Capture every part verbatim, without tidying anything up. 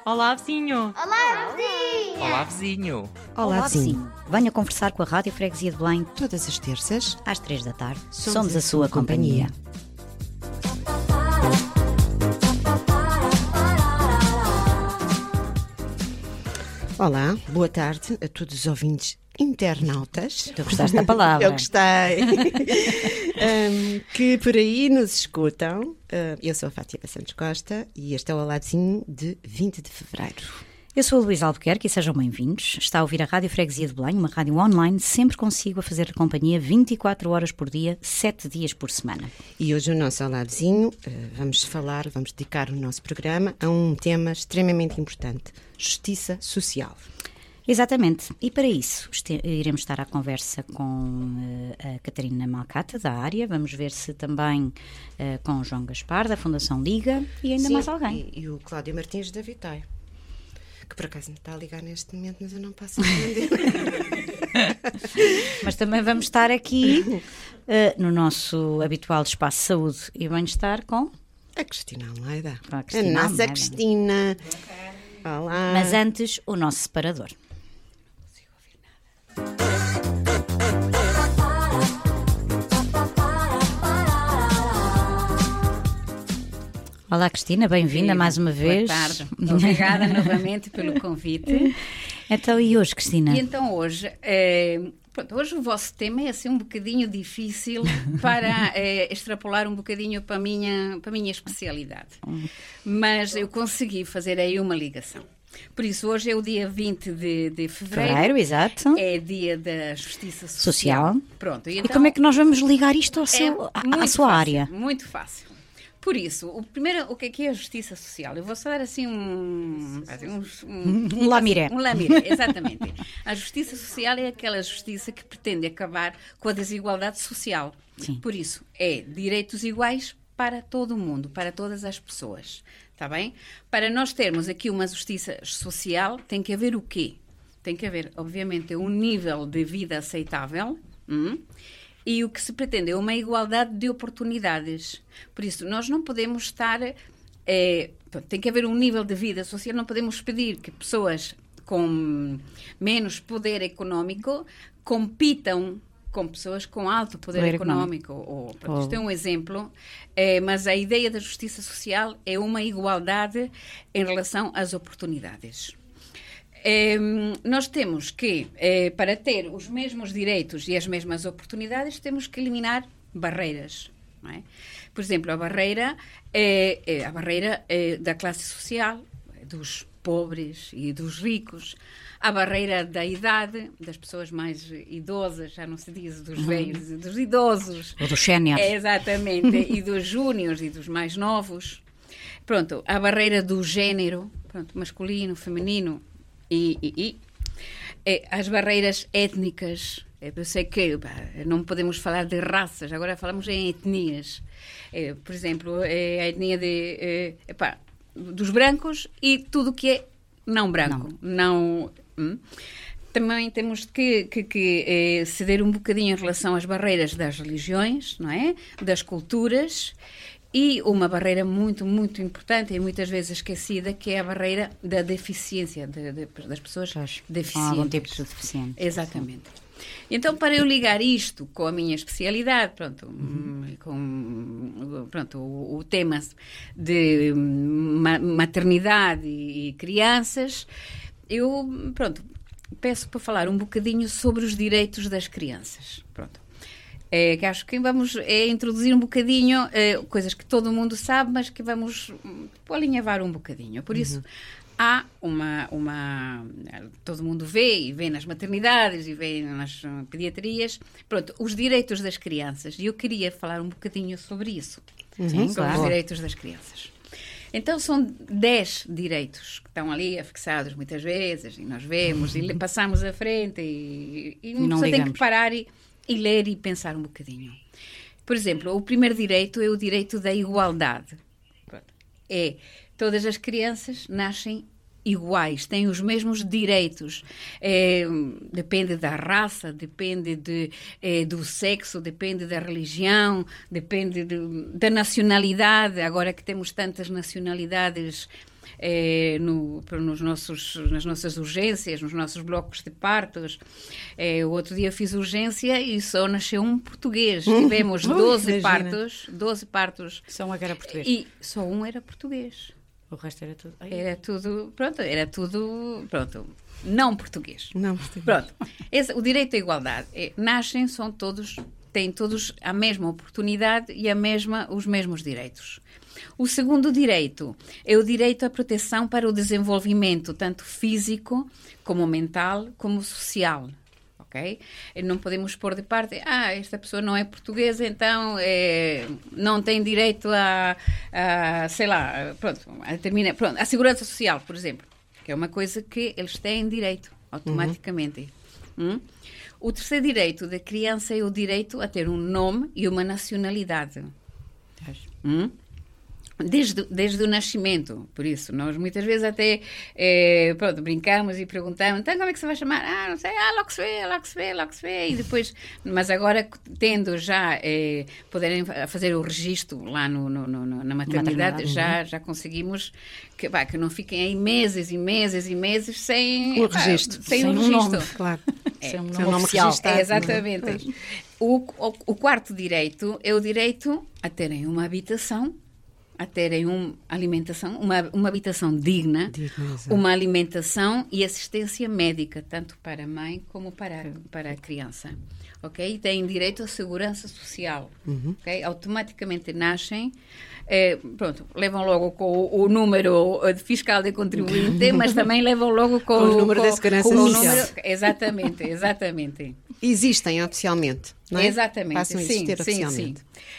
Olá, vizinho! Olá, vizinho! Olá, vizinho! Olá, Olá, vizinho. vizinho. Venha conversar com a Rádio Freguesia de Belém Todas as terças, às três da tarde. Somos Somos, a a sua sua companhia. companhia. olá, boa tarde a todos os ouvintes internautas. Tu gostaste da palavra? Eu gostei. um, que por aí nos escutam. Uh, eu sou a Fátima Santos Costa e este é o Olazinho de vinte de fevereiro. Eu sou a Luísa Albuquerque e sejam bem-vindos. Está a ouvir a Rádio Freguesia de Belém, uma rádio online, sempre consigo a fazer companhia vinte e quatro horas por dia, sete dias por semana. E hoje o nosso Olazinho, uh, vamos falar, vamos dedicar o nosso programa a um tema extremamente importante: justiça social. Exatamente, e para isso este, iremos estar à conversa com uh, a Catarina Malcata, da área, vamos ver se também uh, com o João Gaspar, da Fundação Liga, e ainda Sim, mais alguém. E, e o Cláudio Martins da Vitória, que por acaso me está a ligar neste momento, mas eu não posso entender. Mas também vamos estar aqui uh, no nosso habitual espaço de saúde e bem-estar com A Cristina Almeida. Com a A, Cristina nossa Almeida. Cristina. Olá. Mas antes, o nosso separador. Olá, Cristina, bem-vinda mais uma vez. Boa tarde. Obrigada novamente pelo convite. Então, e hoje, Cristina? E então hoje, é, pronto, hoje o vosso tema é assim um bocadinho difícil para é, extrapolar um bocadinho para a minha, para a minha especialidade. Mas eu consegui fazer aí uma ligação. Por isso, hoje é o dia vinte de, de fevereiro. Fevereiro, exato. É dia da Justiça Social. Social. Pronto, e, E então, como é que nós vamos ligar isto ao é seu, à, à muito sua fácil, área? Muito fácil. Por isso, o primeiro, o que é que é a justiça social? Eu vou só dar assim um... Assim, um, um, Um lamiré. Um lamiré, exatamente. A justiça social é aquela justiça que pretende acabar com a desigualdade social. Sim. Por isso, é direitos iguais para todo o mundo, para todas as pessoas. Está bem? Para nós termos aqui uma justiça social, tem que haver o quê? Tem que haver, obviamente, um nível de vida aceitável, hum? E o que se pretende é uma igualdade de oportunidades. Por isso, nós não podemos estar... É, tem que haver um nível de vida social, não podemos pedir que pessoas com menos poder económico compitam com pessoas com alto poder, Poder económico. Ou, pronto, isto é um exemplo, é, mas a ideia da justiça social é uma igualdade em relação às oportunidades. É, nós temos que, é, para ter os mesmos direitos e as mesmas oportunidades, temos que eliminar barreiras. Não é? Por exemplo, a barreira, é, é a barreira é da classe social, dos pobres e dos ricos, a barreira da idade, das pessoas mais idosas, já não se diz dos velhos, dos idosos. Ou dos séniores. É, exatamente, e dos júniores e dos mais novos. Pronto, a barreira do género, pronto, masculino, feminino, E, e, e é, as barreiras étnicas. Eu sei que pá, não podemos falar de raças, agora falamos em etnias. É, por exemplo, é a etnia de, é, epá, dos brancos e tudo que é não branco. Não. não hum. Também temos que, que, que é, ceder um bocadinho em relação às barreiras das religiões, não é? Das culturas. E uma barreira muito, muito importante e muitas vezes esquecida, que é a barreira da deficiência, de, de, das pessoas deficientes. Com algum tipo de deficiência. Exatamente. Então, para eu ligar isto com a minha especialidade, pronto, uhum. com pronto, o, o tema de ma- maternidade e crianças, eu, pronto, peço para falar um bocadinho sobre os direitos das crianças. Pronto. É, que acho que vamos é, introduzir um bocadinho é, coisas que todo mundo sabe, mas que vamos tipo, alinhavar um bocadinho. Por isso, uhum. há uma, uma... Todo mundo vê, e vê nas maternidades, e vê nas pediatrias, pronto, os direitos das crianças. E eu queria falar um bocadinho sobre isso. Uhum, sobre claro. os direitos das crianças. Então, são dez direitos que estão ali afixados muitas vezes, e nós vemos, e passamos à frente, e, e uma pessoa tem que parar e... e ler e pensar um bocadinho. Por exemplo, o primeiro direito é o direito da igualdade. É, todas as crianças nascem iguais, têm os mesmos direitos. É, depende da raça, depende de, é, do sexo, depende da religião, depende de, da nacionalidade. Agora que temos tantas nacionalidades, é, no, nos nossos, nas nossas urgências, nos nossos blocos de partos. É, o outro dia fiz urgência e só nasceu um português. Tivemos doze partos, doze partos. Só um era português. E só um era português. O resto era tudo... Ai. Era tudo, pronto, era tudo, pronto, não português. Não português. Pronto. Esse, o direito à igualdade. É, nascem, são todos, têm todos a mesma oportunidade e a mesma, os mesmos direitos. O segundo direito é o direito à proteção para o desenvolvimento, tanto físico, como mental, como social. Okay? Não podemos pôr de parte, ah, esta pessoa não é portuguesa, então é, não tem direito a, a sei lá, pronto, a, termina, pronto, a segurança social, por exemplo, que é uma coisa que eles têm direito, automaticamente. Uhum. Hum? O terceiro direito da criança é o direito a ter um nome e uma nacionalidade. Hum? Desde, desde o nascimento, por isso, nós muitas vezes até eh, pronto, brincamos e perguntamos, então como é que se vai chamar? Ah, não sei, ah, logo se vê, logo se vê, logo se vê, e depois, mas agora tendo já, eh, poderem fazer o registro lá no, no, no, na maternidade, maternidade já, uhum. já conseguimos que, pá, que não fiquem aí meses e meses e meses sem o registro, pá, sem, sem um registro, nome, claro. É, sem um nome, nome registado. É, exatamente. O, o, o quarto direito é o direito a terem uma habitação, a terem uma alimentação, uma, uma habitação digna, digna uma alimentação e assistência médica, tanto para a mãe como para, para a criança. Ok? E têm direito à segurança social. Uhum. Okay? Automaticamente nascem, eh, pronto, levam logo com o, o número fiscal de contribuinte, mas também levam logo com, com o número com, da segurança com social. O número, exatamente, exatamente. Existem oficialmente, não é? Exatamente, Passam a existir sim, oficialmente. Sim, sim.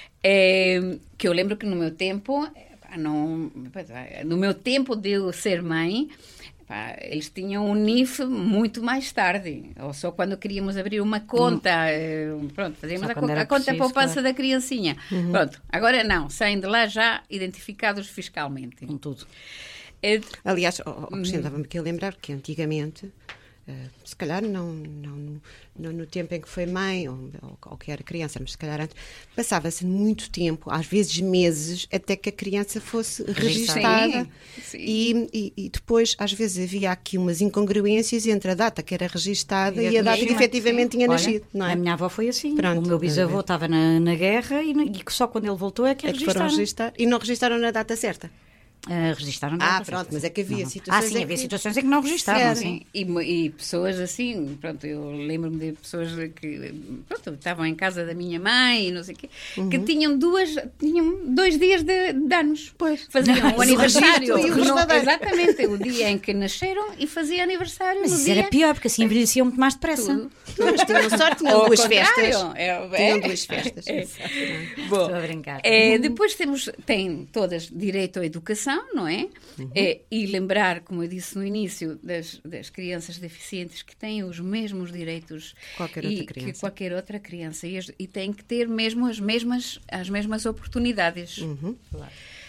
É, que eu lembro que no meu tempo, não, no meu tempo de eu ser mãe, pá, eles tinham um N I F muito mais tarde, ou só quando queríamos abrir uma conta, hum. pronto, fazíamos a, a conta poupança claro. Da criancinha. Uhum. Pronto, agora não, saem de lá já identificados fiscalmente. Com tudo. É, Aliás, acrescentava-me aqui a lembrar que antigamente, uh, se calhar não, não, não no tempo em que foi mãe ou, ou, ou que era criança, mas se calhar antes, passava-se muito tempo, às vezes meses, até que a criança fosse registada. Sim, sim. E, e, e depois, às vezes, havia aqui umas incongruências entre a data que era registada e, e a data que efetivamente sim. tinha Olha, nascido. Não é? A minha avó foi assim. Pronto, o meu bisavô estava na, na guerra e, e só quando ele voltou é que, é que foram registar. E não registaram na data certa. Uh, registaram Ah, pronto, certa. Mas é que havia não, situações... Ah, sim, é havia que... situações em que não registaram, sim. sim. E, e pessoas assim, pronto, eu lembro-me de pessoas que, pronto, estavam em casa da minha mãe e não sei o quê, uhum. que tinham duas, tinham dois dias de, de anos. Pois. Faziam o aniversário. E o no, exatamente, o dia em que nasceram e fazia aniversário mas no isso dia... era pior, porque assim envelheciam muito mais depressa. Tudo. Mas tinham sorte, tinham duas festas. É, tinham duas festas. É. Bom, estou a brincar. É, depois temos, têm todas direito à educação, não é? Uhum. É, e lembrar, como eu disse no início, das, das crianças deficientes que têm os mesmos direitos qualquer e, outra criança. que qualquer outra criança e, e têm que ter mesmo as mesmas, as mesmas oportunidades. Uhum. Claro.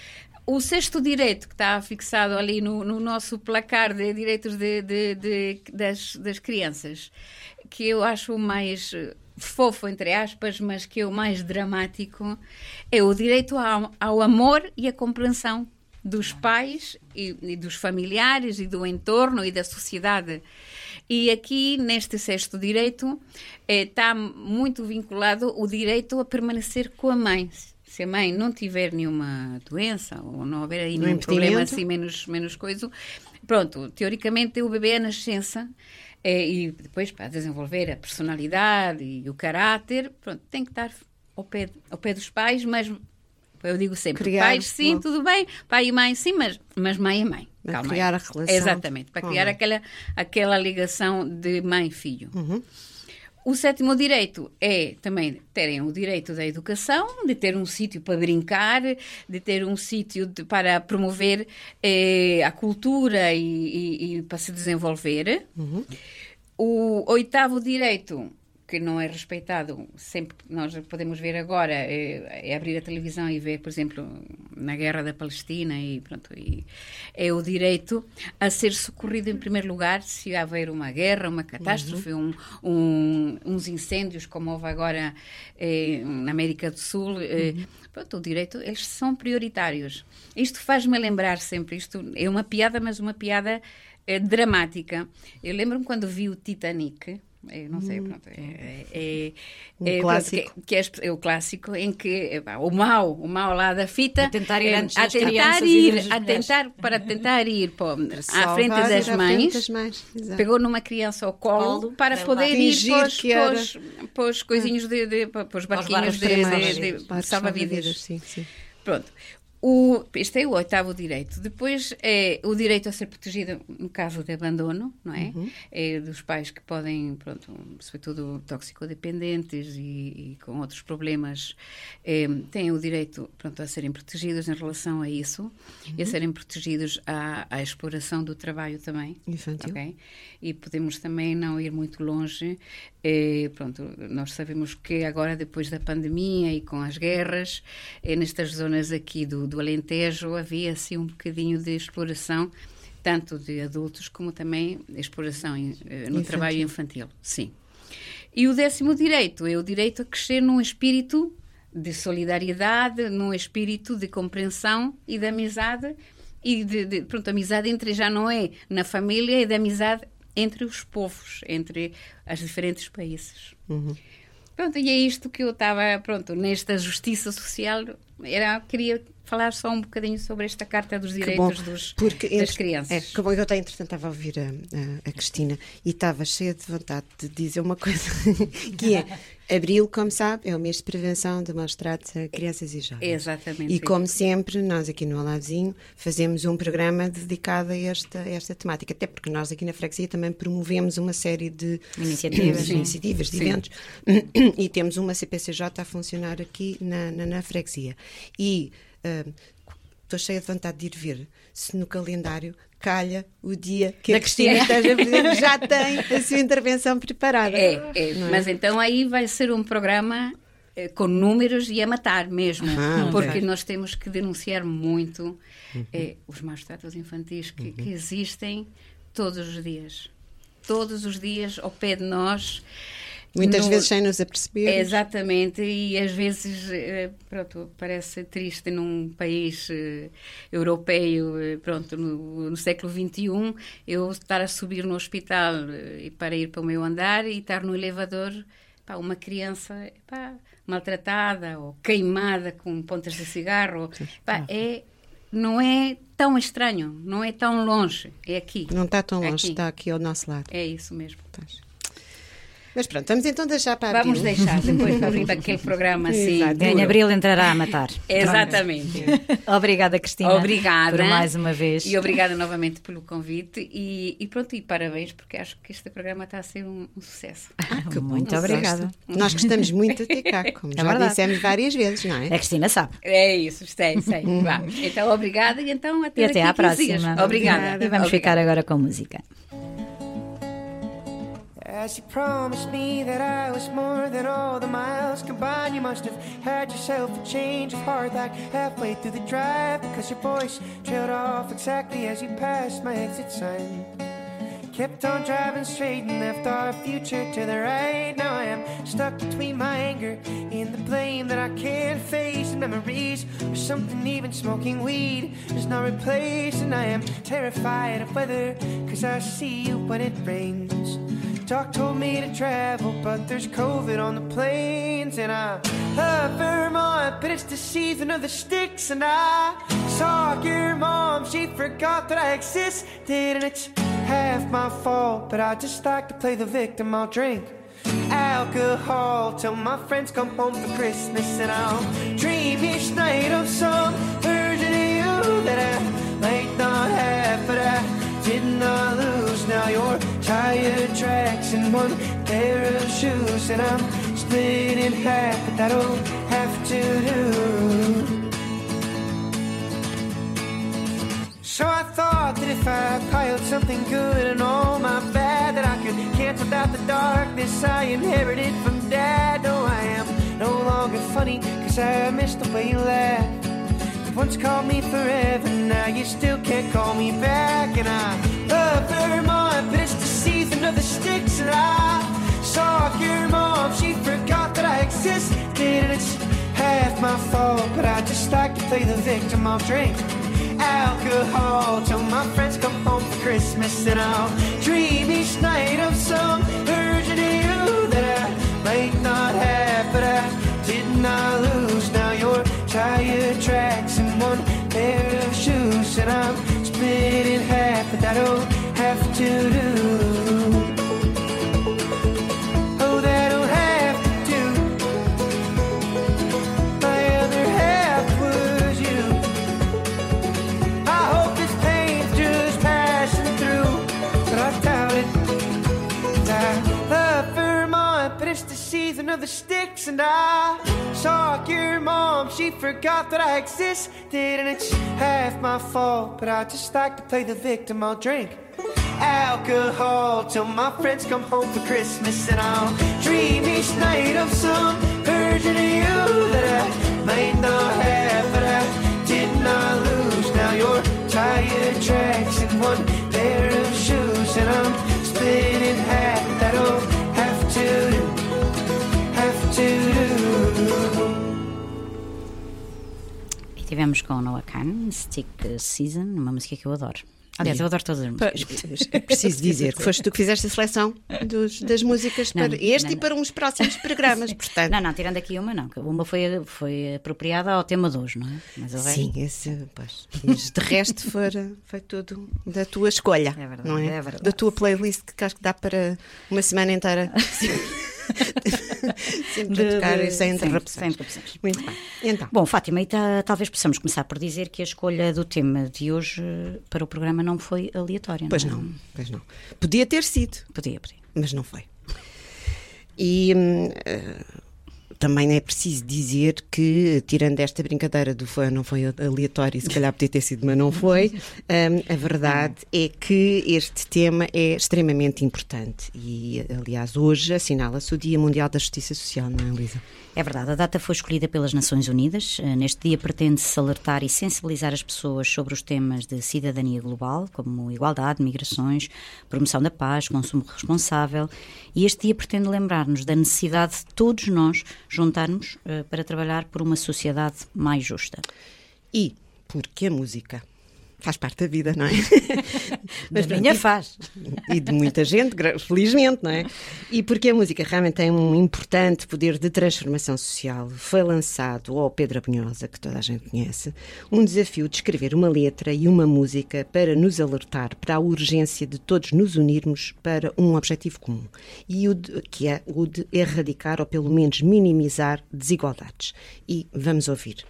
O sexto direito que está fixado ali no, no nosso placar de direitos de, de, de, das, das crianças, que eu acho o mais fofo, entre aspas, mas que é o mais dramático, é o direito ao, ao amor e à compreensão dos pais e, e dos familiares e do entorno e da sociedade. E aqui, neste sexto direito, eh, está muito vinculado o direito a permanecer com a mãe. Se a mãe não tiver nenhuma doença ou não houver aí nenhum problema assim menos, menos coisa, pronto, teoricamente o bebê à nascença eh, e depois para desenvolver a personalidade e o caráter, pronto, tem que estar ao pé, ao pé dos pais, mas... Eu digo sempre, criar, pais sim, bom. Tudo bem, pai e mãe sim, mas, mas mãe é mãe. Para Calma criar aí. A relação. Exatamente, para criar aquela, aquela ligação de mãe e filho. Uhum. O sétimo direito é também terem o direito da educação, de ter um sítio para brincar, de ter um sítio de, para promover eh, a cultura e, e, e para se desenvolver. Uhum. O oitavo direito, que não é respeitado, sempre que nós podemos ver agora, é, é abrir a televisão e ver, por exemplo, na guerra da Palestina, e pronto, e é o direito a ser socorrido em primeiro lugar se houver uma guerra, uma catástrofe, uhum. um, um, uns incêndios, como houve agora eh, na América do Sul. Eh, uhum. Pronto, o direito, eles são prioritários. Isto faz-me lembrar sempre, isto é uma piada, mas uma piada eh, dramática. Eu lembro-me quando vi o Titanic. Eu não sei, pronto, é, é, um é, clássico. Que, que é, é o clássico em que é, o mal, o mal lá da fita, a tentar ir, antes a tentar ir, a tentar, para tentar ir pô, à frente das mães, das mães pegou numa criança ao colo, colo para poder ir para os coisinhos de, de para os barquinhos de, de, de, de, de salva-vidas. Sim, sim. Pronto. O, este é o oitavo direito. Depois é o direito a ser protegido no caso de abandono, não é? Uhum. É dos pais que podem, pronto, sobretudo toxicodependentes e, e com outros problemas, é, têm o direito, pronto, a serem protegidos em relação a isso, uhum. e a serem protegidos à, à exploração do trabalho também. Infantil. Okay? E podemos também não ir muito longe. É, pronto, nós sabemos que agora, depois da pandemia e com as guerras, é, nestas zonas aqui do, do Alentejo, havia assim um bocadinho de exploração, tanto de adultos como também exploração no infantil. Trabalho infantil. Sim. E o décimo direito é o direito a crescer num espírito de solidariedade, num espírito de compreensão e de amizade, e de, de pronto, amizade entre, já não é na família, é de amizade entre os povos, entre os diferentes países. Uhum. Pronto, e é isto que eu estava, pronto, nesta justiça social, era, queria falar só um bocadinho sobre esta Carta dos Direitos bom, dos, porque, das entre, Crianças. É, que bom, eu até, entretanto, estava a ouvir a, a, a Cristina e estava cheia de vontade de dizer uma coisa, que é, abril, como sabe, é o mês de prevenção de maus tratos a crianças e jovens. Exatamente. E como sempre, nós aqui no Olavinho fazemos um programa dedicado a esta, a esta temática, até porque nós aqui na freguesia também promovemos uma série de iniciativas, de, iniciativas, de eventos, e temos uma C P C J a funcionar aqui na, na, na freguesia. E estou uh, cheia de vontade de ir ver se no calendário calha o dia que da a Cristina esteja presente, já tem a sua intervenção preparada. É, é, é? Mas então aí vai ser um programa eh, com números e a matar mesmo, ah, porque okay. nós temos que denunciar muito uhum. eh, os maus tratos infantis que, uhum. que existem todos os dias. Todos os dias ao pé de nós. Muitas no, vezes sem nos aperceber. Exatamente, e às vezes, pronto, parece triste num país uh, europeu, pronto, no, no século vinte e um, eu estar a subir no hospital uh, para ir para o meu andar e estar no elevador, pá, uma criança pá, maltratada ou queimada com pontas de cigarro, pá, é... Não é tão estranho, não é tão longe, é aqui. Não está tão longe, aqui. Está aqui ao nosso lado. É isso mesmo. Mas pronto, vamos então deixar para abril. Vamos deixar, depois para abrir aquele programa assim. Em abril entrará a matar. Exatamente. Obrigada, Cristina. Obrigada. Por mais uma vez. E obrigada novamente pelo convite. E, e pronto, e parabéns, porque acho que este programa está a ser um, um sucesso. Ah, que muito obrigada. Nós gostamos muito de ter cá, como é já verdade. Dissemos várias vezes, não é? A Cristina sabe. É isso, sei, sei. Então, obrigada e então até, e até à próxima. Dias. Obrigada. E vamos obrigada. ficar agora com música. As you promised me that I was more than all the miles combined, you must have had yourself a change of heart like halfway through the drive, because your voice trailed off exactly as you passed my exit sign. Kept on driving straight and left our future to the right. Now I am stuck between my anger and the blame that I can't face, and memories or something even smoking weed does not replace. And I am terrified of weather, cause I see you when it rains. Doc told me to travel, but there's COVID on the planes. And I love Vermont, but it's the season of the sticks. And I saw your mom, she forgot that I existed. And it's half my fault, but I just like to play the victim. I'll drink alcohol till my friends come home for Christmas. And I'll dream each night of some version of you that I might not have, but I did not lose. Now you're tire tracks and one pair of shoes, and I'm split in half, but that'll have to do. So I thought that if I piled something good and all my bad, that I could cancel out the darkness I inherited from Dad. No, I am no longer funny, cause I miss the way you laugh. You once called me forever, now you still can't call me back. And I love Vermont, but it's the season of the sticks. And I saw your mom, she forgot that I existed. And it's half my fault, but I just like to play the victim. I'll drink alcohol till my friends come home for Christmas, and I'll dream each night of some version of you that I might not have, but I did not lose. Now your tire tracks and one pair of shoes, and I'm split in half, but I don't have to do. Oh, that don't have to do. My other half was you. I hope this pain's just passing through, but I doubt it. And I love Vermont, but it's the season of the sticks. And I saw your mom, she forgot that I existed. And it's half my fault, but I just like to play the victim. I'll drink alcohol till my friends come home for Christmas, and I'll dream each night of some version of you that I might not have, but I did not lose. Now your tire tracks and one pair of shoes, and I'm split in half. That don't have to do, have to do. E tivemos com Noah Kahan, Stick Season, uma música que eu adoro. Aliás, eu adoro todas as músicas. É preciso dizer que foste tu que fizeste a seleção dos, das músicas para Não, este não, e para uns próximos programas, portanto. Não, não, tirando aqui uma, não. Uma foi, foi apropriada ao tema de hoje, não é? Mas o resto... Sim, esse, pois. Mas de resto foi, foi tudo da tua escolha, É verdade, não é? é verdade. Da tua playlist, que acho que dá para uma semana inteira. Sempre a tocar de, de, sem interrupções. Sem interrupções. Muito bem. Então, Bom, Fátima, e tá, talvez possamos começar por dizer que a escolha do tema de hoje para o programa não foi aleatória, pois não é? não, pois não. Podia ter sido, Podia, podia. mas não foi. E hum, uh, também é preciso dizer que, tirando esta brincadeira do foi ou não foi aleatório, se calhar podia ter sido, mas não foi, um, a verdade é que este tema é extremamente importante e, aliás, hoje assinala-se o Dia Mundial da Justiça Social, não é, Elisa? É verdade, a data foi escolhida pelas Nações Unidas. Neste dia pretende-se alertar e sensibilizar as pessoas sobre os temas de cidadania global, como igualdade, migrações, promoção da paz, consumo responsável. E este dia pretende lembrar-nos da necessidade de todos nós juntarmos uh, para trabalhar por uma sociedade mais justa. E porque a música faz parte da vida, não é? Mas da minha faz. E de muita gente, felizmente, não é? E porque a música realmente tem um importante poder de transformação social, foi lançado ao Pedro Abunhosa, que toda a gente conhece, um desafio de escrever uma letra e uma música para nos alertar para a urgência de todos nos unirmos para um objetivo comum, e o de, que é o de erradicar ou pelo menos minimizar desigualdades. E vamos ouvir.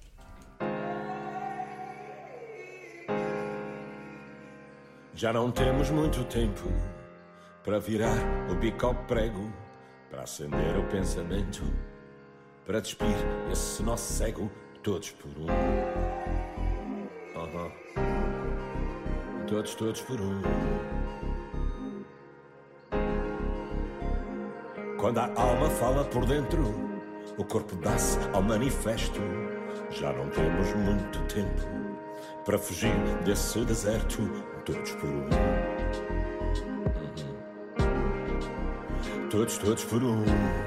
Já não temos muito tempo para virar o bico ao prego, para acender o pensamento, para despir esse nosso cego, todos por um. Uh-huh. Todos, todos por um. Quando a alma fala por dentro, o corpo dá-se ao manifesto. Já não temos muito tempo para fugir desse deserto, todos por um. Uhum. Todos, todos por um.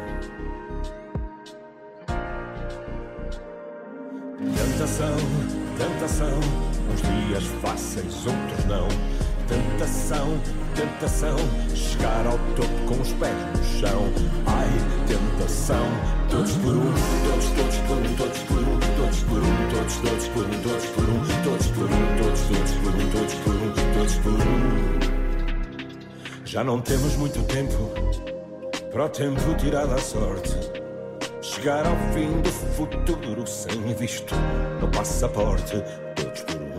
Tentação, tentação, uns dias fáceis, outros não. Tentação, tentação, chegar ao topo com os pés no chão. Ai, tentação, todos por um, todos, todos por um, todos por um, todos por um, todos, todos por um, todos por um, todos por um, todos, todos por um, todos por um, todos por um. Já não temos muito tempo para o tempo tirado à sorte, chegar ao fim do futuro sem visto no passaporte, todos por um.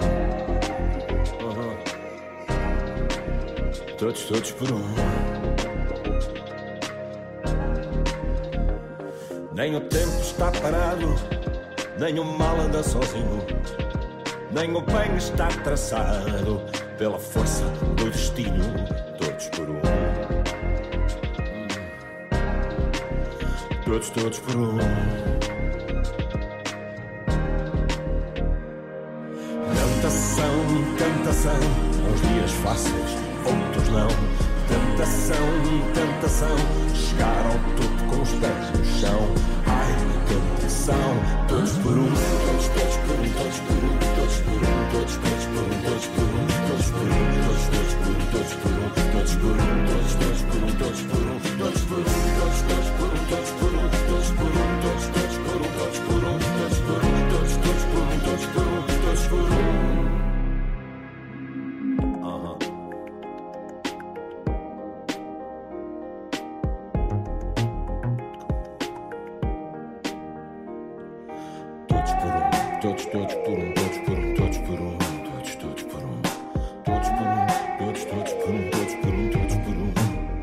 Todos, todos por um. Nem o tempo está parado, nem o mal anda sozinho, nem o bem está traçado pela força do destino, todos por um. Todos, todos por um. Tentação, tentação, uns dias fáceis, outros não. Tentação, tentação, chegar ao topo com os pés no chão. Ai, tentação, todos por um. Todos, todos por um, todos por um, todos por um, todos, todos por um, todos por um, todos por um, todos, todos por um, todos por um, todos por um, todos, todos por um, todos por um, todos por um, todos, todos por um, todos por um, todos por um, todos, todos por um, todos por um, todos por um, todos, todos por um, todos por um, todos por um. Todos, todos por um, todos por um, todos por um, todos, todos por um, todos por um, todos, todos por um, todos por um, todos por um,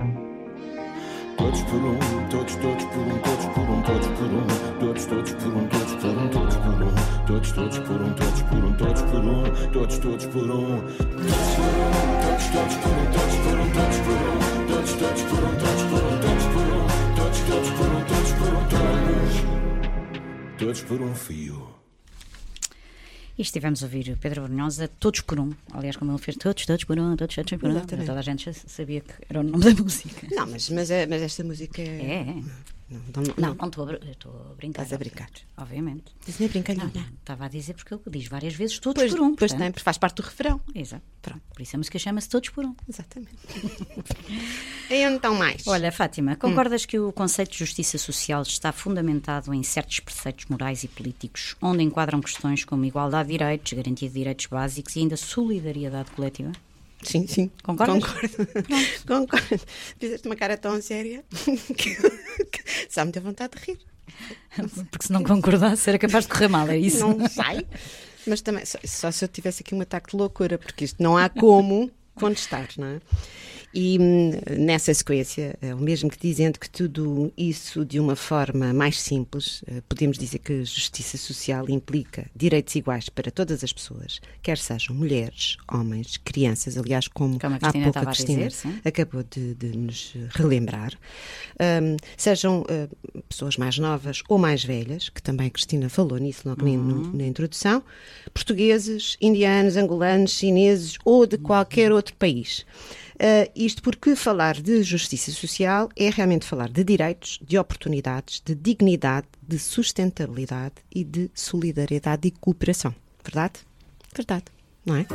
todos por um, todos, todos por um, todos por um, todos por um, todos, todos por um, todos por um, todos por um, todos, todos por um, todos por um, todos por um, todos, todos por um, todos por um, todos, todos por um, todos por um, todos por um, todos, todos por um, todos por um, todos por um, todos, todos por um, todos por um, todos, todos por um fio. E estivemos a ouvir Pedro Brunhosa, Todos por um. Aliás, como ele fez Todos, todos por um, todos, todos por um. Exatamente. Toda a gente já sabia que era o nome da música. Não, mas, mas, é, mas esta música é... É, é. Não, não, não, Não, não estou a, estou a brincar. Estás a brincar. Obviamente. Isso nem é brincalhona. Não, estava a dizer porque ele diz várias vezes Todos Pois, por um. pois portanto. tem, porque faz parte do refrão. Exato. Pronto. Por isso a música chama-se Todos por um. Exatamente. E então mais? Olha, Fátima, concordas hum. que o conceito de justiça social está fundamentado em certos preceitos morais e políticos, onde enquadram questões como igualdade de direitos, garantia de direitos básicos e ainda solidariedade coletiva? Sim, sim. Concordas? Concordo. Concordo. Fizeste uma cara tão séria que, que só me deu vontade de rir. Porque se não concordasse era capaz de correr mal, é isso? Não sai. Mas também, só, só se eu tivesse aqui um ataque de loucura, porque isto não há como contestar, não é? E nessa sequência, o mesmo que dizendo que tudo isso de uma forma mais simples, podemos dizer que justiça social implica direitos iguais para todas as pessoas, quer sejam mulheres, homens, crianças, aliás, como, como a há pouco a a Cristina dizer, acabou de, de nos relembrar, um, sejam uh, pessoas mais novas ou mais velhas, que também a Cristina falou nisso logo uhum. na, na introdução, portugueses, indianos, angolanos, chineses ou de qualquer outro país. Uh, isto porque falar de justiça social é realmente falar de direitos, de oportunidades, de dignidade, de sustentabilidade e de solidariedade e cooperação. Verdade? Verdade, não é?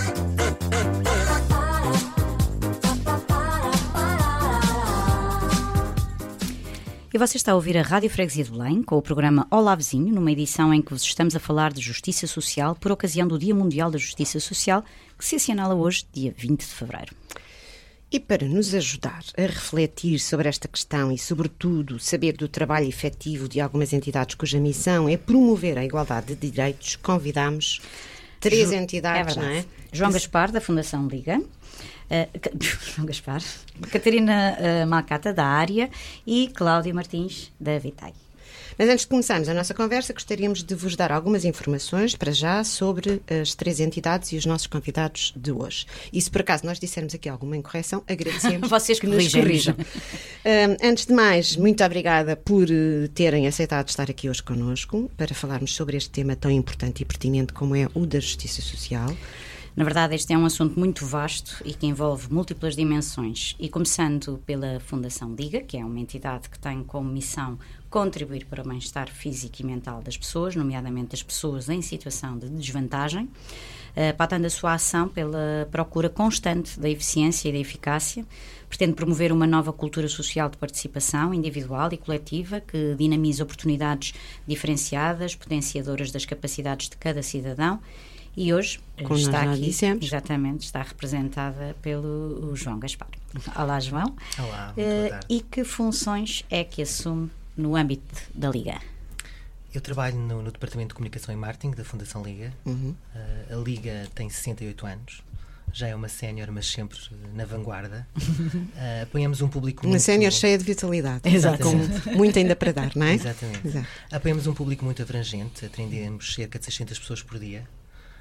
E você está a ouvir a Rádio Freguesia de Belém com o programa Olá Vizinho, numa edição em que vos estamos a falar de justiça social por ocasião do Dia Mundial da Justiça Social, que se assinala hoje, dia vinte de fevereiro. E para nos ajudar a refletir sobre esta questão e, sobretudo, saber do trabalho efetivo de algumas entidades cuja missão é promover a igualdade de direitos, convidamos três jo- entidades, é não é? João Gaspar, da Fundação Liga, uh, João Gaspar, Catarina uh, Malcata, da Área, e Cláudia Martins, da Vitae. Mas antes de começarmos a nossa conversa, gostaríamos de vos dar algumas informações para já sobre as três entidades e os nossos convidados de hoje. E se por acaso nós dissermos aqui alguma incorreção, agradecemos Vocês que nos corrijam. um, antes de mais, muito obrigada por uh, terem aceitado estar aqui hoje connosco para falarmos sobre este tema tão importante e pertinente como é o da justiça social. Na verdade, este é um assunto muito vasto e que envolve múltiplas dimensões. E começando pela Fundação Liga, que é uma entidade que tem como missão contribuir para o bem-estar físico e mental das pessoas, nomeadamente das pessoas em situação de desvantagem, uh, pautando a sua ação pela procura constante da eficiência e da eficácia, pretende promover uma nova cultura social de participação individual e coletiva que dinamiza oportunidades diferenciadas, potenciadoras das capacidades de cada cidadão. E hoje Como está nós já aqui, dissemos. exatamente, está representada pelo João Gaspar. Olá, João. Olá, muito boa tarde. Uh, e que funções é que assume no âmbito da Liga? Eu trabalho no, no Departamento de Comunicação e Marketing da Fundação Liga. Uhum. Uh, a Liga tem sessenta e oito anos. Já é uma sénior, mas sempre na vanguarda. Uh, apoiamos um público Uma muito... sénior cheia de vitalidade. Exato. Com muito ainda para dar, não é? Exatamente. Exato. Apoiamos um público muito abrangente. Atendemos cerca de seiscentas pessoas por dia.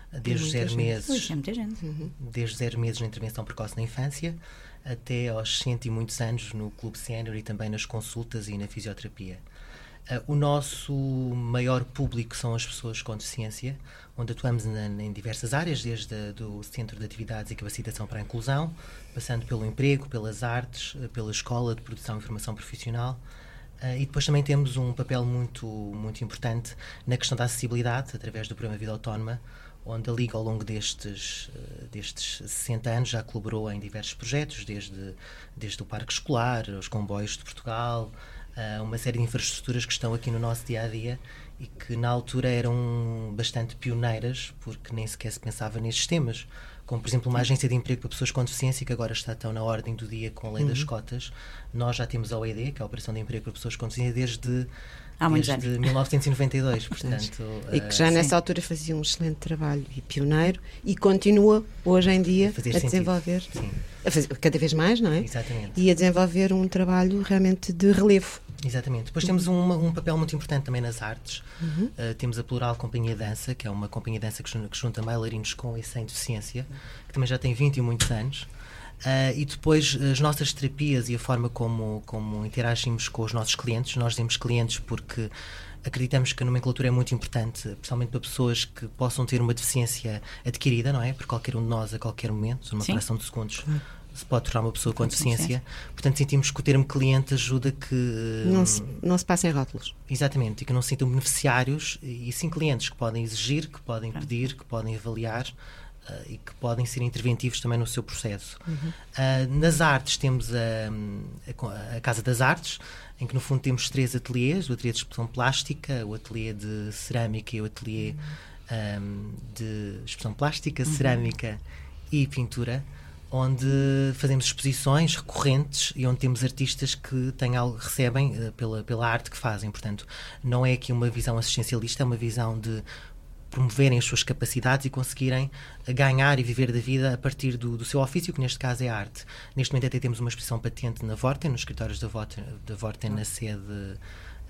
desde os zero meses, Ui, é muita gente. Uhum. desde zero meses na intervenção precoce na infância, até aos cento e muitos anos no Clube Sénior e também nas consultas e na fisioterapia. Uh, o nosso maior público são as pessoas com deficiência, onde atuamos na, em diversas áreas, desde o Centro de Atividades e Capacitação para a Inclusão, passando pelo emprego, pelas artes, pela escola de produção e formação profissional. Uh, e depois também temos um papel muito, muito importante na questão da acessibilidade, através do Programa Vida Autónoma, onde a Liga, ao longo destes, uh, destes sessenta anos, já colaborou em diversos projetos, desde, desde o Parque Escolar, os comboios de Portugal, uh, uma série de infraestruturas que estão aqui no nosso dia-a-dia e que na altura eram bastante pioneiras, porque nem sequer se pensava nestes temas, como por exemplo uma agência de emprego para pessoas com deficiência, que agora está tão na ordem do dia com a lei uhum. das cotas. Nós já temos a O E D, que é a Operação de Emprego para Pessoas com Deficiência, desde, desde mil novecentos e noventa e dois. Portanto, e que já uh, nessa sim. altura fazia um excelente trabalho e pioneiro, e continua hoje em dia a, a desenvolver, a fazer, cada vez mais, não é? Exatamente. E a desenvolver um trabalho realmente de relevo. Exatamente. Depois temos uma, um papel muito importante também nas artes. Uhum. Uh, temos a Plural Companhia Dança, que é uma companhia de dança que junta, que junta bailarinos com e sem deficiência, que também já tem vinte e muitos anos. Uh, e depois as nossas terapias e a forma como, como interagimos com os nossos clientes. Nós dizemos clientes porque acreditamos que a nomenclatura é muito importante, principalmente para pessoas que possam ter uma deficiência adquirida, não é? Por qualquer um de nós a qualquer momento, numa fração de segundos. Uhum. Se pode tornar uma pessoa com deficiência. Portanto, sentimos que o termo cliente ajuda que... Não se, não se passem rótulos. Exatamente, e que não se sintam beneficiários, e sim clientes que podem exigir, que podem pedir, que podem avaliar uh, e que podem ser interventivos também no seu processo. Uhum. Uh, nas artes temos a, a, a Casa das Artes, em que no fundo temos três ateliês, o ateliê de expressão plástica, o ateliê de cerâmica e o ateliê uhum. um, de expressão plástica, uhum. cerâmica e pintura, onde fazemos exposições recorrentes e onde temos artistas que têm algo, recebem uh, pela, pela arte que fazem. Portanto, não é aqui uma visão assistencialista, é uma visão de promoverem as suas capacidades e conseguirem ganhar e viver da vida a partir do, do seu ofício, que neste caso é a arte. Neste momento até temos uma exposição patente na Vorten, nos escritórios da Vorten, da Vorten na sede uh,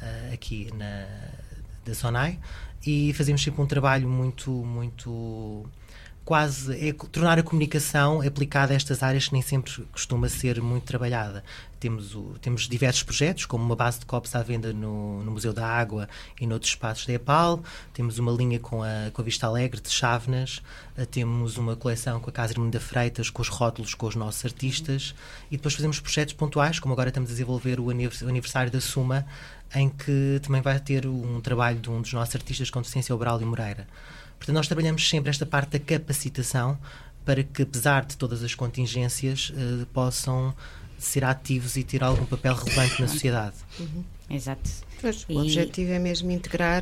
aqui na, da Sonai, e fazemos sempre um trabalho muito, muito... quase é tornar a comunicação aplicada a estas áreas que nem sempre costuma ser muito trabalhada. Temos, o, temos diversos projetos, como uma base de copos à venda no, no Museu da Água e noutros espaços da EPAL. Temos uma linha com a, com a Vista Alegre de chávenas. Uh, temos uma coleção com a Casa Irmã da Freitas, com os rótulos, com os nossos artistas. E depois fazemos projetos pontuais, como agora estamos a desenvolver o aniversário da Suma, em que também vai ter um trabalho de um dos nossos artistas com deficiência, o Braulio Moreira. Portanto, nós trabalhamos sempre esta parte da capacitação para que, apesar de todas as contingências, uh, possam ser ativos e ter algum papel relevante na sociedade. Uhum. Exato. Mas e... o objetivo é mesmo integrar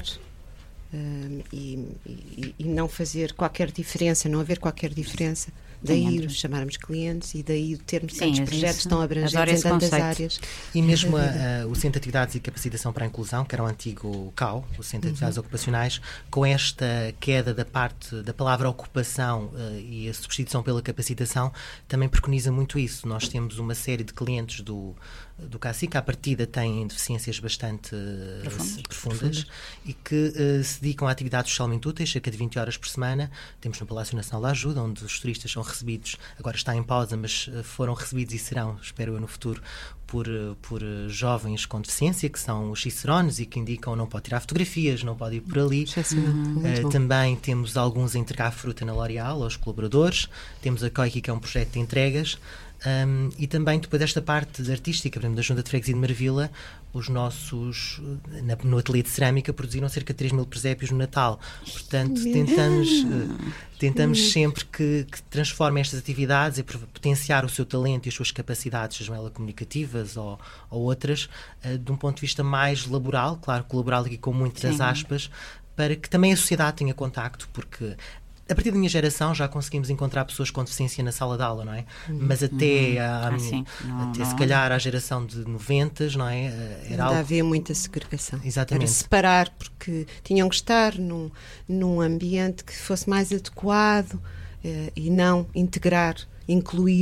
uh, e, e, e não fazer qualquer diferença, não haver qualquer diferença. Daí os chamarmos clientes e daí termos Sim, tantos projetos tão abrangentes em tantas conceito. áreas. E mesmo a, a, o Centro de Atividades e Capacitação para a Inclusão, que era o antigo C A U, o Centro de Atividades uhum. Ocupacionais, com esta queda da parte da palavra ocupação uh, e a substituição pela capacitação, também preconiza muito isso. Nós temos uma série de clientes do do C A C I, que à partida têm deficiências bastante profundas, profundas, profundas. e que uh, se dedicam a atividades socialmente úteis, cerca de vinte horas por semana. Temos no Palácio Nacional da Ajuda, onde os turistas são recebidos, agora está em pausa, mas uh, foram recebidos e serão, espero eu, no futuro, por, uh, por uh, jovens com deficiência, que são os cicerones e que indicam não pode tirar fotografias, não pode ir por ali. Uhum. Uh, também temos alguns a entregar fruta na L'Oréal aos colaboradores. Temos a Coiqui, que é um projeto de entregas. Um, e também depois desta parte artística, por exemplo, da Junta de Freguesia de Marvila, os nossos, na, no ateliê de cerâmica, produziram cerca de três mil presépios no Natal. Portanto, tentamos, uh, tentamos sempre que, que transformem estas atividades e potenciar o seu talento e as suas capacidades, sejam elas comunicativas ou, ou outras, uh, de um ponto de vista mais laboral, claro, colaboral aqui com muitas Sim. aspas, para que também a sociedade tenha contacto, porque a partir da minha geração já conseguimos encontrar pessoas com deficiência na sala de aula, não é? Uhum. Mas até, uhum. a, a, ah, não, até não. se calhar à geração de noventas, não é? Era Ainda algo... havia muita segregação. Exatamente. Era separar, porque tinham que estar num, num ambiente que fosse mais adequado eh, e não integrar, incluir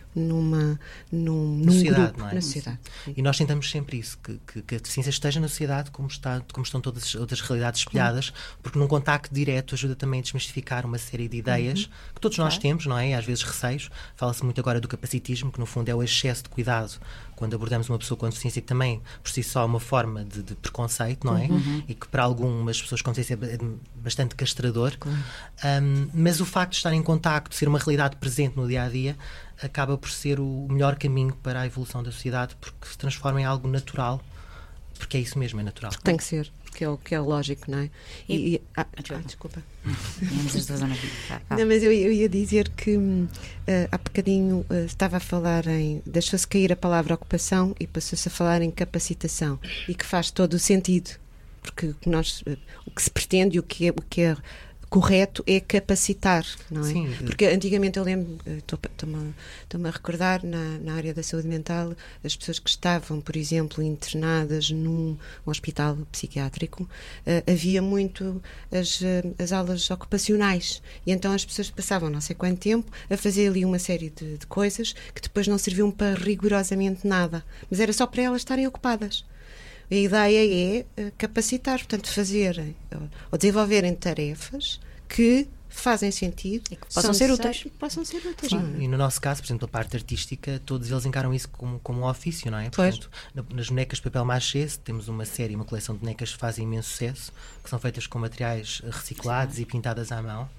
numa, num, num sociedade, grupo, não é? na sociedade. E nós tentamos sempre isso, que, que, que a deficiência esteja na sociedade como, está, como estão todas as outras realidades espelhadas, porque num contacto direto ajuda também a desmistificar uma série de ideias uhum. que todos nós temos, não é? Às vezes receios. Fala-se muito agora do capacitismo, que no fundo é o excesso de cuidado quando abordamos uma pessoa com deficiência, que também por si só é uma forma de, de preconceito, não é? Uhum. E que para algumas pessoas com deficiência é bastante castrador. Uhum. Um, mas o facto de estar em contacto, ser uma realidade presente no dia-a-dia, acaba por ser o melhor caminho para a evolução da sociedade, porque se transforma em algo natural, porque é isso mesmo, é natural. Tem que ser, que é o que é lógico, não é? E, e, ah, ah, desculpa. Não, mas eu, eu ia dizer que uh, há bocadinho uh, estava a falar em, deixou-se cair a palavra ocupação e passou-se a falar em capacitação, e que faz todo o sentido, porque nós, uh, o que se pretende e o que é, o que é correto é capacitar, não é? Sim. Porque antigamente eu lembro, estou-me estou-me a recordar, na, na área da saúde mental, as pessoas que estavam, por exemplo, internadas num hospital psiquiátrico, uh, havia muito as, uh, as aulas ocupacionais, e então as pessoas passavam não sei quanto tempo a fazer ali uma série de, de coisas que depois não serviam para rigorosamente nada, mas era só para elas estarem ocupadas. A ideia é capacitar, portanto, fazerem ou desenvolverem tarefas que fazem sentido e que possam ser úteis. Possam ser úteis. Sim, e no nosso caso, por exemplo, a parte artística, todos eles encaram isso como, como um ofício, não é? Pois. Portanto, nas bonecas de papel machê, temos uma série, uma coleção de bonecas que fazem imenso sucesso, que são feitas com materiais reciclados Sim. e pintadas à mão.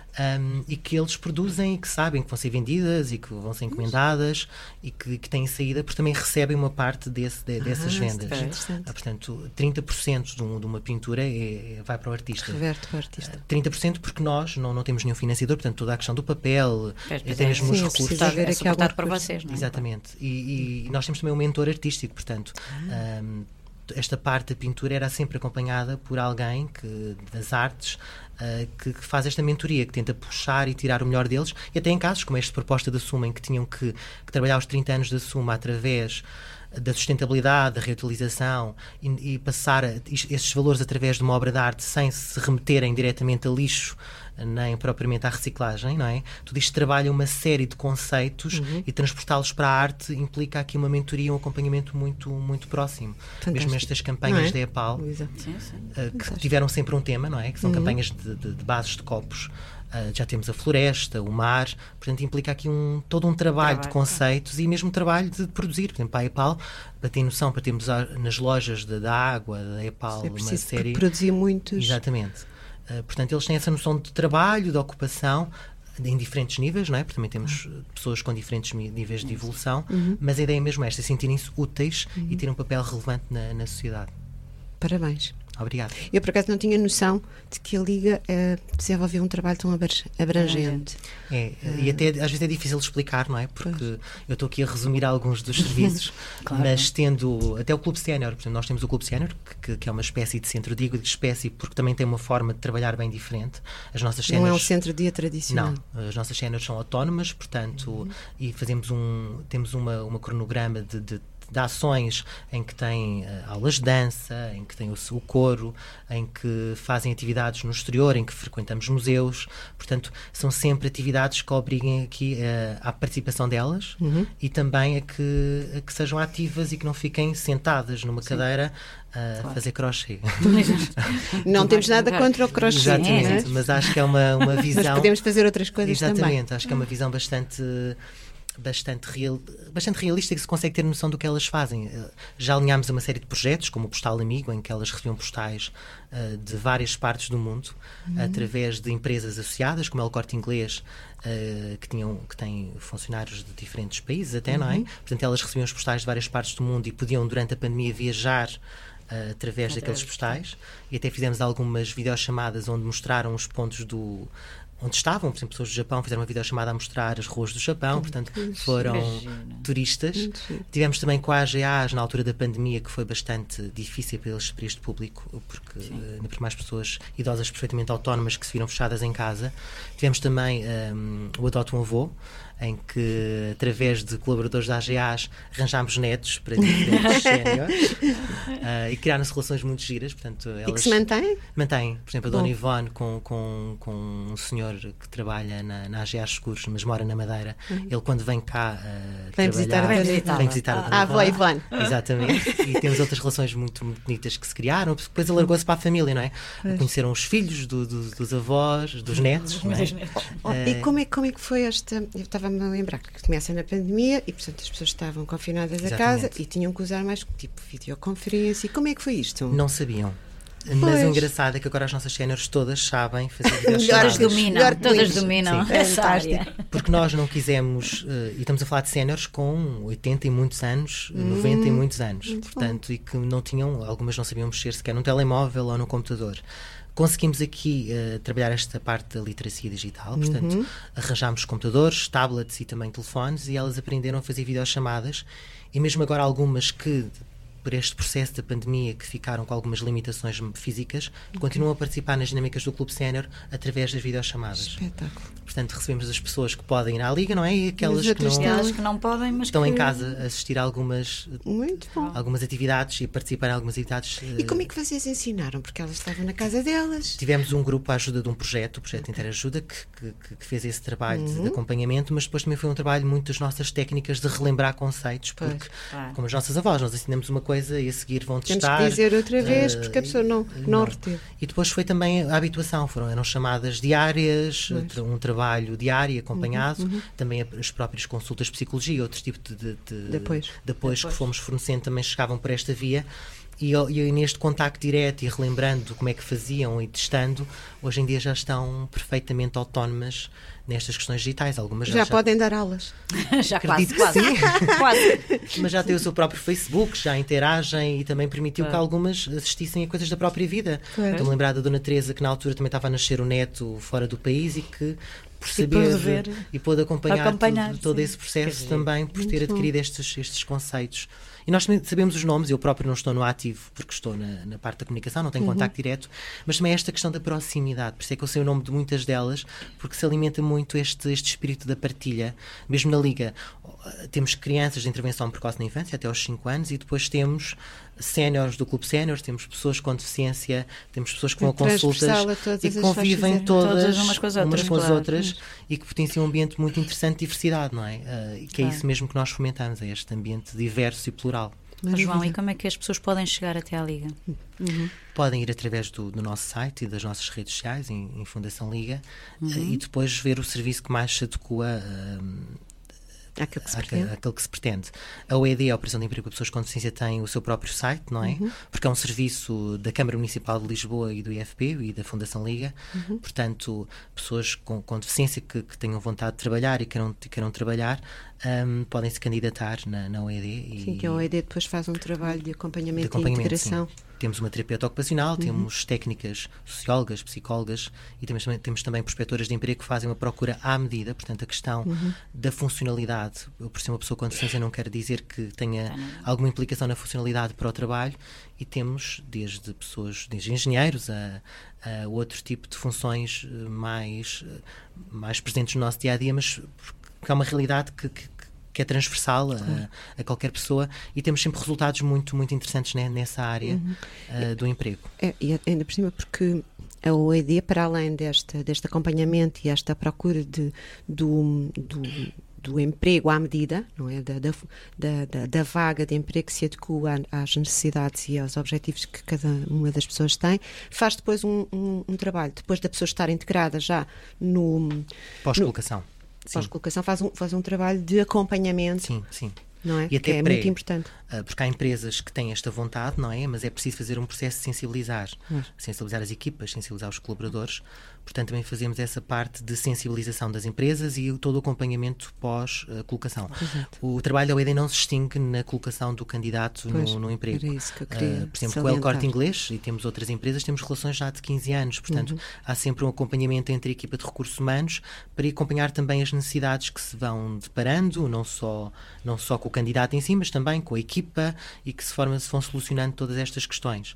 Um, e que eles produzem e que sabem que vão ser vendidas e que vão ser encomendadas e que, que têm saída, porque também recebem uma parte desse, de, dessas ah, vendas. Ah, portanto, trinta por cento de, um, de uma pintura é, é, vai para o artista. Reverte para o artista. Uh, trinta por cento porque nós não, não temos nenhum financiador, portanto, toda a questão do papel, até mesmo os recursos. É suportado para vocês, não é? Exatamente. E, e nós temos também um mentor artístico, portanto. Ah. Um, esta parte da pintura era sempre acompanhada por alguém que, das artes uh, que, que faz esta mentoria, que tenta puxar e tirar o melhor deles, e até em casos como esta proposta da Suma, em que tinham que, que trabalhar os trinta anos da Suma através da sustentabilidade, da reutilização e, e passar a, esses valores através de uma obra de arte sem se remeterem diretamente a lixo nem propriamente à reciclagem, não é? Tudo isto trabalha uma série de conceitos uhum. e transportá-los para a arte implica aqui uma mentoria, um acompanhamento muito, muito próximo. Fantástico. Mesmo estas campanhas é? da EPAL, sim, sim. Uh, que tiveram sempre um tema, não é? Que são uhum. campanhas de, de, de bases de copos. Uh, já temos a floresta, o mar, portanto implica aqui um, todo um trabalho, trabalho de conceitos claro. E mesmo trabalho de produzir. Por exemplo, para a EPAL, para ter noção, para termos nas lojas de, da água, da EPAL, é uma série... produzir muitos... Exatamente. Uh, portanto, eles têm essa noção de trabalho, de ocupação, em diferentes níveis, não é? Porque também temos uhum. pessoas com diferentes níveis de evolução, uhum. mas a ideia é mesmo esta, sentirem-se úteis uhum. e terem um papel relevante na, na sociedade. Parabéns. Obrigado. Eu, por acaso, não tinha noção de que a Liga uh, desenvolveu um trabalho tão abrangente. É, uh, e até às vezes é difícil de explicar, não é? Porque pois. eu estou aqui a resumir alguns dos serviços, claro. Mas tendo até o Clube Sénior, portanto, nós temos o Clube Sénior, que, que é uma espécie de centro, digo de espécie, porque também tem uma forma de trabalhar bem diferente. As nossas não séniors, é um centro-dia tradicional. Não, as nossas séniores são autónomas, portanto, uhum. e fazemos um, temos uma, uma cronograma de, de de ações em que têm uh, aulas de dança, em que têm o, o coro, em que fazem atividades no exterior, em que frequentamos museus. Portanto, são sempre atividades que obriguem aqui uh, à participação delas uhum. e também a que, a que sejam ativas e que não fiquem sentadas numa Sim. cadeira a claro. fazer crochê. Não temos nada contra o crochê. Exatamente, é. mas acho que é uma, uma visão... Mas podemos fazer outras coisas Exatamente, também. Exatamente, acho que é uma visão bastante... Bastante, real, bastante realista, que se consegue ter noção do que elas fazem. Já alinhámos uma série de projetos, como o Postal Amigo, em que elas recebiam postais uh, de várias partes do mundo, uhum. através de empresas associadas, como é o Corte Inglês, uh, que, tinham, que têm funcionários de diferentes países até, uhum. não é? Portanto, elas recebiam os postais de várias partes do mundo e podiam, durante a pandemia, viajar uh, através daqueles postais. E até fizemos algumas videochamadas onde mostraram os pontos do... onde estavam, por exemplo, pessoas do Japão fizeram uma videochamada a mostrar as ruas do Japão, portanto foram Imagina. turistas. Tivemos também com a A G A na altura da pandemia, que foi bastante difícil para eles para este público, porque ainda por mais pessoas idosas perfeitamente autónomas que se viram fechadas em casa. Tivemos também um, o Adote um Avô, em que, através de colaboradores da A G A S, arranjámos netos para diferentes séniores uh, e criaram-se relações muito giras. Portanto, elas e que se mantém? Mantém. Por exemplo, a Bom. Dona Ivone com, com, com um senhor que trabalha na, na A G A S Seguros, mas mora na Madeira. Uhum. Ele, quando vem cá uh, vem visitar, trabalhar, visitar. vem visitar a Dona a avó Ivone. Exatamente. E temos outras relações muito, muito bonitas que se criaram. Depois alargou-se para a família, não é? É. Conheceram os filhos do, do, dos avós, dos netos. Não é? Oh, uh, e como é, como é que foi esta... Eu estava-me a lembrar que começa na pandemia e, portanto, as pessoas estavam confinadas a casa e tinham que usar mais tipo videoconferência. E como é que foi isto? Não sabiam. Pois. Mas o engraçado é que agora as nossas séniores todas sabem fazer Todas videochamadas. dominam, todas dominam Sim. essa área. Porque nós não quisemos, uh, e estamos a falar de séniores com oitenta e muitos anos, hum, noventa e muitos anos, portanto, bom. E que não tinham, algumas não sabiam mexer sequer num telemóvel ou no computador. Conseguimos aqui uh, trabalhar esta parte da literacia digital, portanto, uhum. arranjámos computadores, tablets e também telefones, e elas aprenderam a fazer videochamadas, e mesmo agora algumas que, por este processo da pandemia, que ficaram com algumas limitações físicas, okay. continuam a participar nas dinâmicas do Clube Sénior através das videochamadas. Espetáculo. Portanto, recebemos as pessoas que podem ir à Liga, não é? E aquelas que não, aquelas que não podem, mas estão que... em casa a assistir a algumas, Muito bom. algumas atividades e participar em algumas atividades. E como é que vocês ensinaram? Porque elas estavam na casa delas. Tivemos um grupo à ajuda de um projeto, o projeto Interajuda, que, que, que fez esse trabalho uhum. de, de acompanhamento, mas depois também foi um trabalho muito das nossas técnicas de relembrar conceitos, porque, claro. como as nossas avós, nós ensinamos uma coisa e a seguir vão testar. Temos que dizer outra vez, uh, porque a pessoa não, não, não reteve. E depois foi também a habituação, foram, eram chamadas diárias, mas... um trabalho diário acompanhado, uhum, uhum. também as próprias consultas de psicologia, outros tipos de, de, de, depois. de, de apoios que fomos fornecendo também chegavam por esta via. E, e neste contacto direto e relembrando como é que faziam e testando, hoje em dia já estão perfeitamente autónomas nestas questões digitais. Algumas já, já, já podem dar aulas. já quase, quase. quase. Mas já têm o seu próprio Facebook, já interagem e também permitiu claro. que algumas assistissem a coisas da própria vida. Claro. Estou-me a lembrar da Dona Teresa, que na altura também estava a nascer o neto fora do país e que por saber e pôde acompanhar, acompanhar todo, todo esse processo também por ter adquirido estes, estes conceitos. E nós também sabemos os nomes, eu próprio não estou no ativo porque estou na, na parte da comunicação, não tenho uhum. contacto direto, mas também esta questão da proximidade, por isso é que eu sei o nome de muitas delas, porque se alimenta muito este, este espírito da partilha. Mesmo na Liga temos crianças de intervenção precoce na infância até aos cinco anos e depois temos séniores do Clube Sénior, temos pessoas com deficiência, temos pessoas que vão a consultas e que convivem todas, todas umas com as outras, umas com as claro. outras e que potenciam um ambiente muito interessante de diversidade, não é? Uh, que é claro. isso mesmo que nós fomentamos, é este ambiente diverso e plural. Mas, João, e como é que as pessoas podem chegar até à Liga? Uhum. Podem ir através do, do nosso site e das nossas redes sociais, em, em Fundação Liga, uhum. uh, e depois ver o serviço que mais se adequa uh, Aquilo que, se aquilo que se pretende. A O E D, a Operação de Emprego para Pessoas com Deficiência, tem o seu próprio site, não é? Uhum. Porque é um serviço da Câmara Municipal de Lisboa e do I F P e da Fundação Liga. Uhum. Portanto, pessoas com, com deficiência que, que tenham vontade de trabalhar e queiram, queiram trabalhar um, podem se candidatar na, na O E D. E, sim, que a O E D depois faz um trabalho de acompanhamento, de acompanhamento e integração. Sim. Temos uma terapeuta ocupacional, uhum. temos técnicas sociólogas, psicólogas e temos, temos também prospectoras de emprego que fazem uma procura à medida. Portanto, a questão uhum. da funcionalidade, eu, por ser uma pessoa com deficiência não quer dizer que tenha alguma implicação na funcionalidade para o trabalho, e temos desde pessoas, desde engenheiros a, a outro tipo de funções mais, mais presentes no nosso dia-a-dia, mas que é uma realidade que, que que é transversal a, a qualquer pessoa, e temos sempre resultados muito, muito interessantes né, nessa área uhum. uh, do emprego. É, e ainda por cima porque a O E D, para além deste, deste acompanhamento e esta procura de, do, do, do emprego à medida, não é? da, da, da, da vaga de emprego que se adequa às necessidades e aos objetivos que cada uma das pessoas tem, faz depois um, um, um trabalho, depois da pessoa estar integrada já no... Pós-colocação. Pós-colocação, faz um, faz um trabalho de acompanhamento. Sim, sim. Não é? E até que é pré, muito importante. Porque há empresas que têm esta vontade, não é? Mas é preciso fazer um processo de sensibilizar. Hum. Sensibilizar as equipas, sensibilizar os colaboradores. Portanto, também fazemos essa parte de sensibilização das empresas e todo o acompanhamento pós-colocação. O trabalho da O E D não se extingue na colocação do candidato no, no emprego. Era isso que eu queria uh, por exemplo, com o El Corte Inglês, e temos outras empresas, temos relações já de quinze anos. Portanto, uhum. há sempre um acompanhamento entre a equipa de recursos humanos para acompanhar também as necessidades que se vão deparando, não só, não só com o candidato em si, mas também com a equipa, e que se forma, se vão solucionando todas estas questões.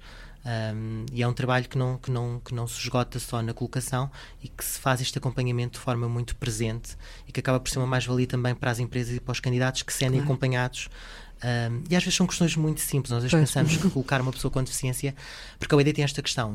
Um, e é um trabalho que não, que, não, que não se esgota só na colocação e que se faz este acompanhamento de forma muito presente e que acaba por ser uma mais-valia também para as empresas e para os candidatos que se sentem claro. acompanhados. Um, e às vezes são questões muito simples. Nós às vezes pensamos que colocar uma pessoa com deficiência, porque a O E D tem esta questão,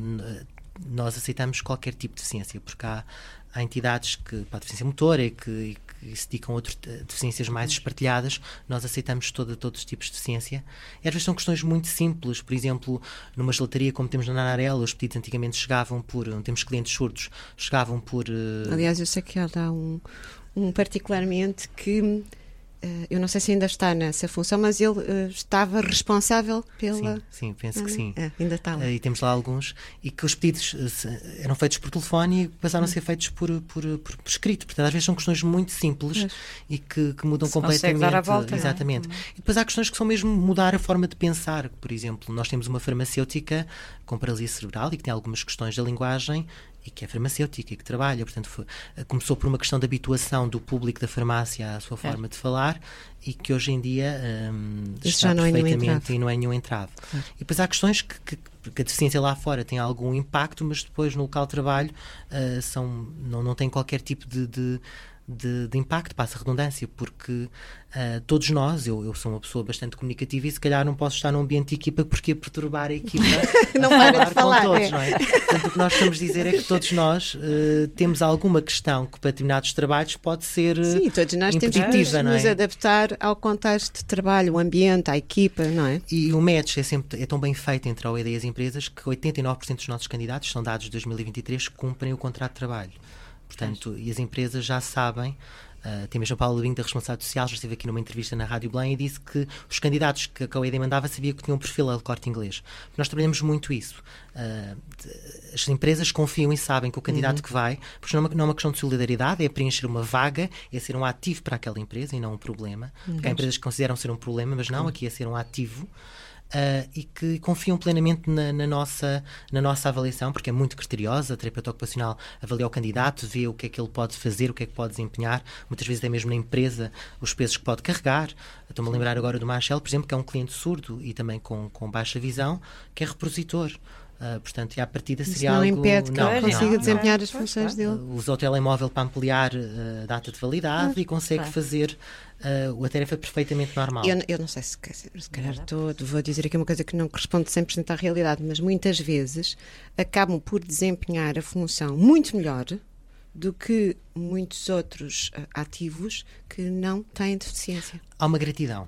nós aceitamos qualquer tipo de deficiência, porque há, há entidades que, para a deficiência motora e que, e que se dedicam a outras deficiências mais espartilhadas, nós aceitamos todo, todos os tipos de deficiência. E às vezes são questões muito simples, por exemplo, numa gelataria como temos na Nanarela, os pedidos antigamente chegavam por, não temos clientes surdos, chegavam por... Uh... Aliás, eu sei que há um, um particularmente que... Uh, eu não sei se ainda está nessa função, mas ele uh, estava responsável pela... Sim, sim penso ah, que sim. É, ainda está lá. Uh, e temos lá alguns, e que os pedidos uh, se, eram feitos por telefone e passaram hum. a ser feitos por, por, por, por escrito. Portanto, às vezes são questões muito simples mas, e que, que mudam se completamente. Dar a volta, exatamente. Não é? E depois há questões que são mesmo mudar a forma de pensar. Por exemplo, nós temos uma farmacêutica com paralisia cerebral e que tem algumas questões da linguagem e que é farmacêutica e que trabalha, portanto foi, começou por uma questão de habituação do público da farmácia à sua forma é. de falar e que hoje em dia um, está já não perfeitamente é e não é nenhum entrave. Claro. E depois há questões que, que, que a deficiência lá fora tem algum impacto, mas depois no local de trabalho uh, são, não, não tem qualquer tipo de, de De, de impacto, passa a redundância, porque uh, todos nós, eu, eu sou uma pessoa bastante comunicativa e se calhar não posso estar num ambiente de equipa porque perturbar a equipa não para de falar, com todos, é. não é? Portanto, o que nós estamos a dizer é que todos nós uh, temos alguma questão que para determinados trabalhos pode ser uh, Sim, todos nós temos que nos, é? nos adaptar ao contexto de trabalho, o ambiente, a equipa, não é? E o match é, sempre, é tão bem feito entre a O E D e as empresas que oitenta e nove por cento dos nossos candidatos, são dados de dois mil e vinte e três, cumprem o contrato de trabalho. Portanto, e as empresas já sabem, uh, tem mesmo o Paulo Lebinho da Responsabilidade Social, já esteve aqui numa entrevista na Rádio Belém e disse que os candidatos que a O E D mandava sabia que tinham um perfil a Corte Inglês. Nós trabalhamos muito isso. Uh, as empresas confiam e sabem que o candidato uhum. que vai, porque não é, uma, não é uma questão de solidariedade, é preencher uma vaga, é ser um ativo para aquela empresa e não um problema. Uhum. Porque há empresas que consideram ser um problema, mas não, uhum. aqui é ser um ativo. Uh, e que confiam plenamente na, na, nossa, na nossa avaliação, porque é muito criteriosa. A terapeuta ocupacional avalia o candidato, vê o que é que ele pode fazer, o que é que pode desempenhar, muitas vezes é mesmo na empresa os pesos que pode carregar. Estou-me a lembrar agora do Marcelo, por exemplo, que é um cliente surdo e também com, com baixa visão, que é repositor. Uh, portanto, e à partida seria não algo... impede que não, ele consiga não, desempenhar não. as funções dele. Uh, usa o telemóvel para ampliar uh, a data de validade ah, e consegue claro. fazer uh, a tarefa perfeitamente normal. Eu, eu não sei se, se calhar estou, vou dizer aqui uma coisa que não corresponde cem por cento à realidade, mas muitas vezes acabam por desempenhar a função muito melhor do que muitos outros uh, ativos que não têm deficiência. Há uma gratidão.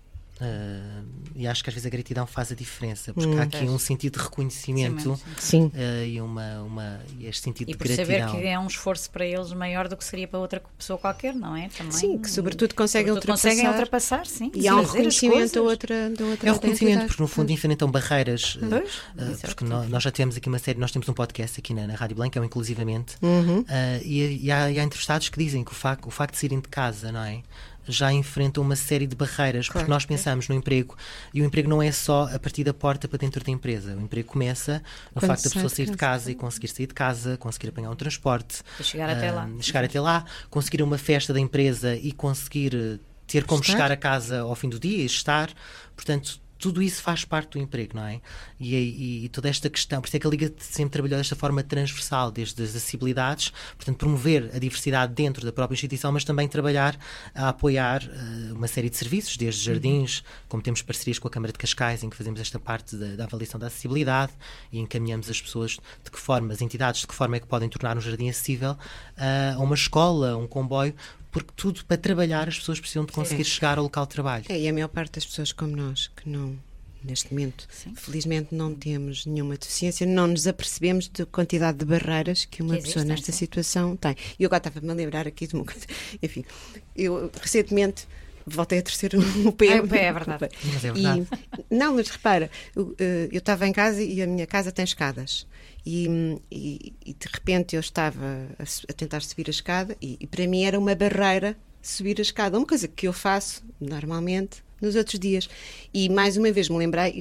Uh, e acho que às vezes a gratidão faz a diferença, porque hum, há aqui é. um sentido de reconhecimento sim. Uh, e, uma, uma, e este sentido e de por gratidão. saber que é um esforço para eles maior do que seria para outra pessoa qualquer, não é? Também, sim, que sobretudo conseguem sobretudo ultrapassar, conseguem ultrapassar sim, e há um reconhecimento da outra, da outra é um reconhecimento, porque no fundo enfrentam barreiras, pois, uh, porque nós, nós já tivemos aqui uma série, nós temos um podcast aqui na, na Rádio Belém, que é o Inclusivamente, uhum. uh, e, e, há, e há entrevistados que dizem que o facto, o facto de saírem de casa, não é? Já enfrentam uma série de barreiras, claro. Porque nós pensamos no emprego e o emprego não é só a partir da porta para dentro da empresa. O emprego começa no Quando facto da pessoa sair de casa, casa e conseguir sair de casa, conseguir apanhar um transporte, e chegar até lá, uh, chegar até lá, conseguir uma festa da empresa e conseguir ter como estar? chegar a casa ao fim do dia e estar. Portanto, tudo isso faz parte do emprego, não é? E, e, e toda esta questão, por isso é que a Liga sempre trabalhou desta forma transversal, desde as acessibilidades, portanto, promover a diversidade dentro da própria instituição, mas também trabalhar a apoiar uh, uma série de serviços, desde jardins, como temos parcerias com a Câmara de Cascais, em que fazemos esta parte da, da avaliação da acessibilidade e encaminhamos as pessoas de que forma, as entidades, de que forma é que podem tornar um jardim acessível, uh, a uma escola, um comboio, porque tudo para trabalhar as pessoas precisam de conseguir Sim. chegar ao local de trabalho. É, e a maior parte das pessoas como nós, que não, neste momento, Sim. felizmente não temos nenhuma deficiência, não nos apercebemos da quantidade de barreiras que uma que pessoa nesta sim. situação tem. E eu agora estava-me a lembrar aqui de uma coisa, enfim, eu recentemente voltei a torcer o pé. É, o pé, é verdade. Mas é verdade. E, não, mas repara, eu, eu estava em casa e a minha casa tem escadas. E, e, e de repente eu estava a, a tentar subir a escada e, e para mim era uma barreira subir a escada, uma coisa que eu faço normalmente nos outros dias. E mais uma vez me lembrei, isto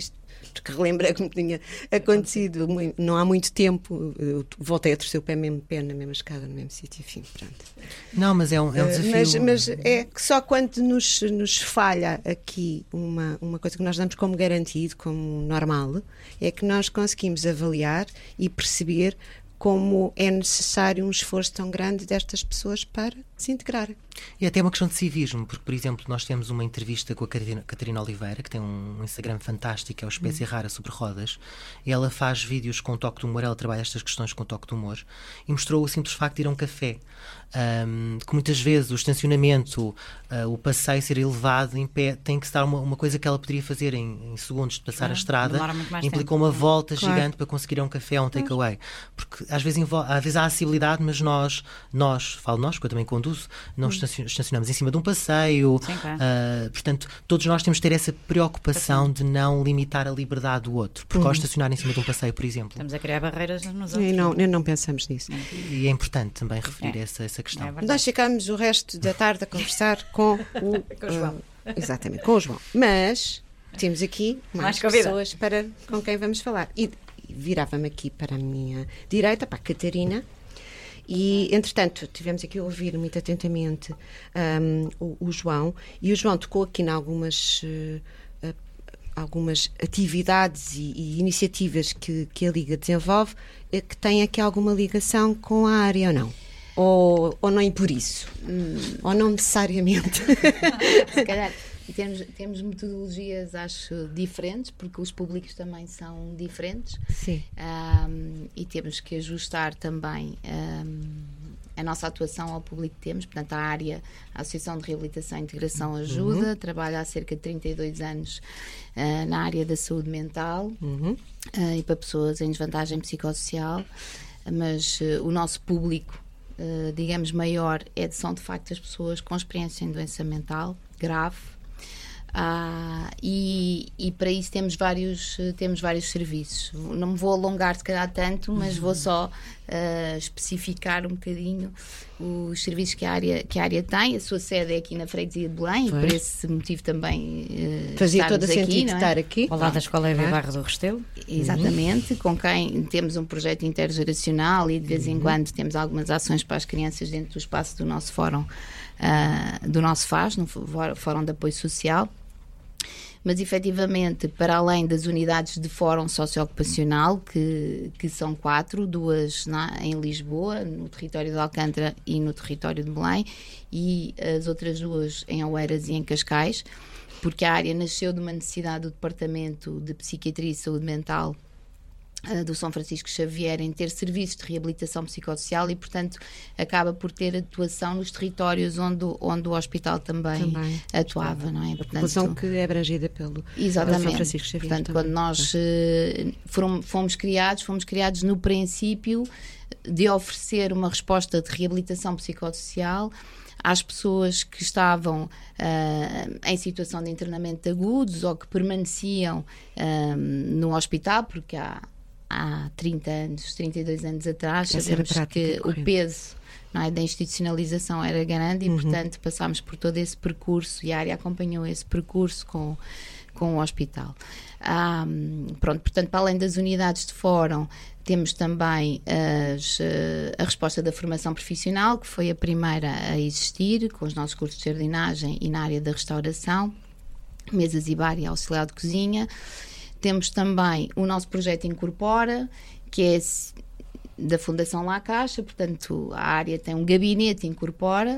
porque relembrei que me tinha acontecido muito, não há muito tempo, eu voltei a torcer o pé, mesmo pé na mesma escada, no mesmo sítio, enfim, pronto. Não, mas é um, é um desafio. Mas, mas é que só quando nos, nos falha aqui uma, uma coisa que nós damos como garantido, como normal, é que nós conseguimos avaliar e perceber como é necessário um esforço tão grande destas pessoas para se integrarem. E até uma questão de civismo, porque, por exemplo, nós temos uma entrevista com a Catarina, Catarina Oliveira, que tem um Instagram fantástico, é o Espécie Rara sobre Rodas, e ela faz vídeos com toque de humor, ela trabalha estas questões com toque de humor, e mostrou o simples facto de ir a um café, um, que muitas vezes o estacionamento, uh, o passeio ser elevado em pé, tem que estar uma, uma coisa que ela poderia fazer em, em segundos de passar claro, a estrada, implicou tempo. uma volta claro. gigante para conseguir ir a um café ou um takeaway, porque às vezes, às vezes há acessibilidade, mas nós, nós, falo nós, porque eu também conduzo, não hum. estacionamos em cima de um passeio. Sim, claro. uh, portanto, todos nós temos de ter essa preocupação de não limitar a liberdade do outro, porque uhum. ao estacionar em cima de um passeio, por exemplo, estamos a criar barreiras nos outros. E não, não pensamos nisso. E é importante também referir é. essa, essa questão. É Nós ficámos o resto da tarde a conversar com o, com o João. Uh, exatamente, com o João. Mas temos aqui mais, mais pessoas para, com quem vamos falar. E, e virava-me aqui para a minha direita, para a Catarina. E, entretanto, tivemos aqui a ouvir muito atentamente um, o, o João, e o João tocou aqui em algumas, uh, uh, algumas atividades e, e iniciativas que, que a Liga desenvolve, uh, que têm aqui alguma ligação com a área ou não? Ou, ou nem por isso? Hum, ou não necessariamente? Se calhar. E temos, temos metodologias, acho, diferentes, porque os públicos também são diferentes. Sim. Um, e temos que ajustar também um, a nossa atuação ao público que temos. Portanto, a área, a Associação de Reabilitação e Integração ajuda, uhum. trabalha há cerca de trinta e dois anos uh, na área da saúde mental uhum. uh, e para pessoas em desvantagem psicossocial, mas uh, o nosso público, uh, digamos, maior, é, são de facto as pessoas com experiência em doença mental grave. Ah, e, e para isso temos vários, temos vários serviços. Não me vou alongar se calhar tanto, mas vou só uh, especificar um bocadinho os serviços que a, área, que a área tem. A sua sede é aqui na Freguesia de Belém, Foi. E por esse motivo também uh, fazia todo o aqui, sentido não é? estar aqui. Ao lado da Escola Eva Barra do Restelo. Exatamente, uhum. com quem temos um projeto intergeracional e de vez em uhum. quando temos algumas ações para as crianças dentro do espaço do nosso fórum, uh, do nosso F A S, no Fórum de Apoio Social. Mas, efetivamente, para além das unidades de fórum socioocupacional, que, que são quatro, duas na, em Lisboa, no território de Alcântara e no território de Belém, e as outras duas em Oeiras e em Cascais, porque a área nasceu de uma necessidade do Departamento de Psiquiatria e Saúde Mental do São Francisco Xavier em ter serviços de reabilitação psicossocial e, portanto, acaba por ter atuação nos territórios onde, onde o hospital também, também atuava, não é? A população que é abrangida pelo, exatamente. pelo São Francisco Xavier. Portanto, também. Quando nós uh, foram, fomos criados, fomos criados no princípio de oferecer uma resposta de reabilitação psicossocial às pessoas que estavam uh, em situação de internamento agudos ou que permaneciam uh, no hospital, porque há há trinta anos, trinta e dois anos atrás, sabemos que corrente. O peso, não é, da institucionalização era grande e, uhum. portanto, passámos por todo esse percurso e a área acompanhou esse percurso com, com o hospital. Ah, pronto, portanto, para além das unidades de fórum, temos também as, a resposta da formação profissional, que foi a primeira a existir, com os nossos cursos de jardinagem e na área da restauração, mesas e bar e auxiliar de cozinha. Temos também o nosso projeto Incorpora, que é da Fundação La Caixa, portanto a área tem um gabinete Incorpora,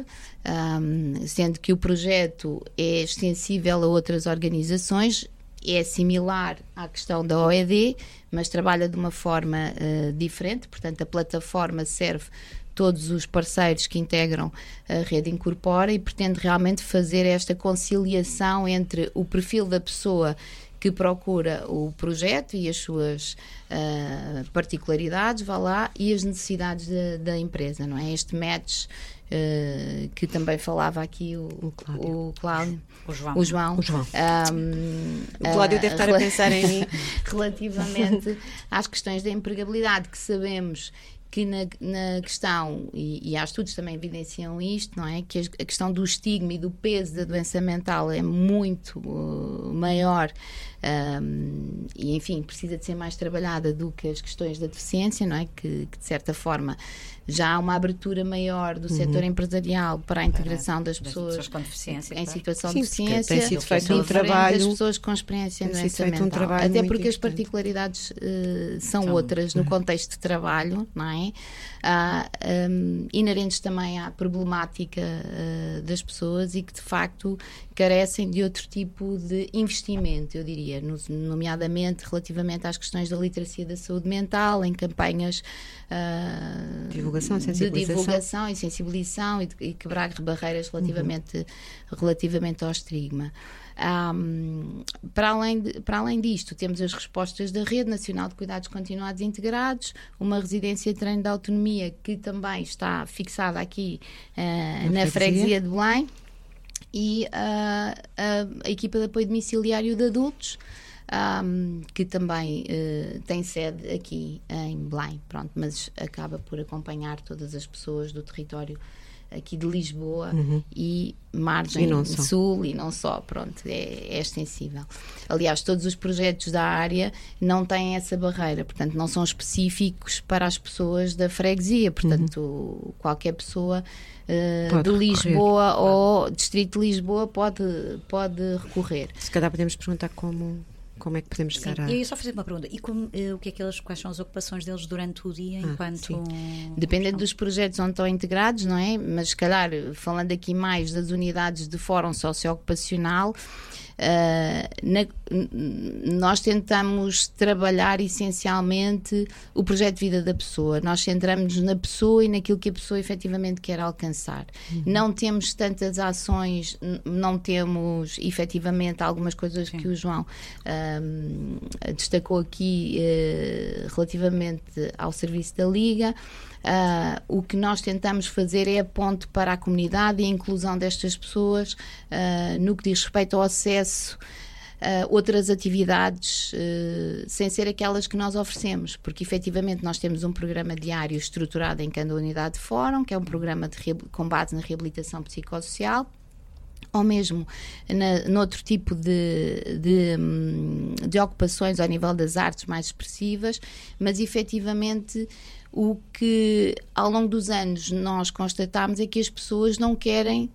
um, sendo que o projeto é extensível a outras organizações, é similar à questão da O E D, mas trabalha de uma forma uh, diferente, portanto a plataforma serve todos os parceiros que integram a rede Incorpora e pretende realmente fazer esta conciliação entre o perfil da pessoa que procura o projeto e as suas uh, particularidades, vá lá, e as necessidades de, da empresa, não é? Este match uh, que também falava aqui o, o Cláudio, o, Cláudio, o João. O, João. O, João. Um, o Cláudio uh, deve estar a pensar em mim. Relativamente às questões da empregabilidade, que sabemos que na, na questão, e, e há estudos que também evidenciam isto, não é? Que a questão do estigma e do peso da doença mental é muito uh, maior Um, e, enfim, precisa de ser mais trabalhada do que as questões da deficiência, não é? Que, que de certa forma, já há uma abertura maior do uhum. setor empresarial para a integração das pessoas, das pessoas com deficiência, em claro. situação Sim, de deficiência. Tem sido feito um trabalho. Das pessoas com experiência no mental. Um Até porque importante. As particularidades uh, são então, outras no contexto de trabalho, não é? Uh, um, inerentes também à problemática uh, das pessoas e que, de facto, carecem de outro tipo de investimento, eu diria, no, nomeadamente relativamente às questões da literacia da saúde mental, em campanhas uh, divulgação, de divulgação e sensibilização e, de, e quebrar barreiras relativamente, uhum. relativamente ao estigma. Um, para, além de, para além disto, temos as respostas da Rede Nacional de Cuidados Continuados Integrados, uma residência de treino de autonomia que também está fixada aqui uh, na freguesia de Belém, e uh, a, a equipa de apoio domiciliário de adultos, um, que também uh, tem sede aqui em Belém, pronto, mas acaba por acompanhar todas as pessoas do território aqui de Lisboa, uhum. e margem e sul e não só, pronto, é, é extensível. Aliás, todos os projetos da área não têm essa barreira, portanto não são específicos para as pessoas da freguesia, portanto uhum. qualquer pessoa uh, de Lisboa recorrer. Ou Distrito de Lisboa pode, pode recorrer. Se calhar podemos perguntar como... Como é que podemos chegar a... Eu ia só fazer uma pergunta. E como, uh, o que é que eles, quais são as ocupações deles durante o dia, ah, enquanto... Dependendo dos projetos onde estão integrados, não é? Mas, se calhar, falando aqui mais das unidades de fórum socioocupacional, Uh, na, nós tentamos trabalhar essencialmente o projeto de vida da pessoa. Nós centramos na pessoa e naquilo que a pessoa efetivamente quer alcançar. Uhum. Não temos tantas ações, não temos efetivamente algumas coisas Sim. que o João uh, destacou aqui uh, relativamente ao serviço da Liga. Uh, o que nós tentamos fazer é a ponte para a comunidade e a inclusão destas pessoas uh, no que diz respeito ao acesso a outras atividades uh, sem ser aquelas que nós oferecemos, porque efetivamente nós temos um programa diário estruturado em cada unidade de fórum, que é um programa de com base na reabilitação psicossocial, ou mesmo na, noutro tipo de, de, de ocupações ao nível das artes mais expressivas, mas efetivamente o que ao longo dos anos nós constatámos é que as pessoas não querem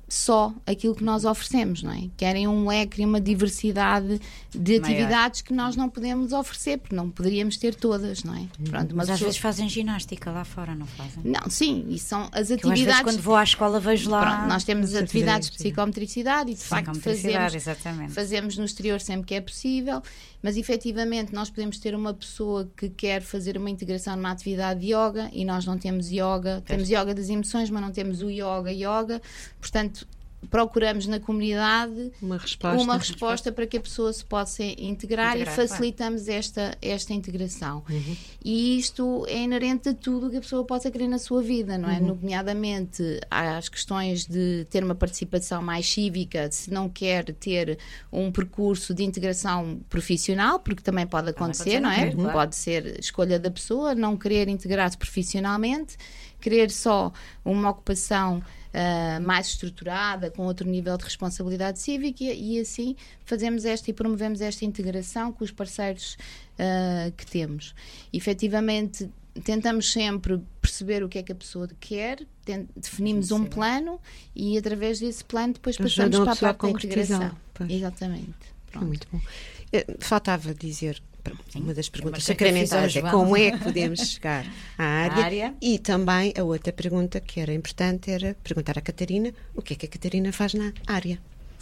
só aquilo que nós oferecemos, não é? Querem um leque e uma diversidade de Maior. atividades que nós não podemos oferecer, porque não poderíamos ter todas, não é? Pronto, mas às pessoa... vezes fazem ginástica lá fora, não fazem? Não, sim, e são as atividades... Eu, às vezes, quando vou à escola vejo lá... Pronto, nós temos atividades de psicomotricidade e de facto fazemos, exatamente. fazemos no exterior sempre que é possível, mas efetivamente nós podemos ter uma pessoa que quer fazer uma integração numa atividade de yoga e nós não temos yoga, é. temos yoga das emoções, mas não temos o yoga yoga, portanto procuramos na comunidade uma resposta, uma resposta para que a pessoa se possa integrar, integrar e facilitamos claro. esta, esta integração. Uhum. E isto é inerente a tudo o que a pessoa possa querer na sua vida, não é? Uhum. Nomeadamente às questões de ter uma participação mais cívica, se não quer ter um percurso de integração profissional, porque também pode acontecer, não é? Claro. Pode ser escolha da pessoa, não querer integrar-se profissionalmente, querer só uma ocupação Uh, mais estruturada, com outro nível de responsabilidade cívica e, e assim fazemos esta e promovemos esta integração com os parceiros uh, que temos. Efetivamente, tentamos sempre perceber o que é que a pessoa quer, tent, definimos sim, sim. um plano e através desse plano depois passamos para a parte da integração. Pois. Exatamente. Pronto. Muito bom. Faltava dizer... Uma das perguntas sacramentadas é como é que podemos chegar à área, a área e também a outra pergunta que era importante era perguntar à Catarina o que é que a Catarina faz na área.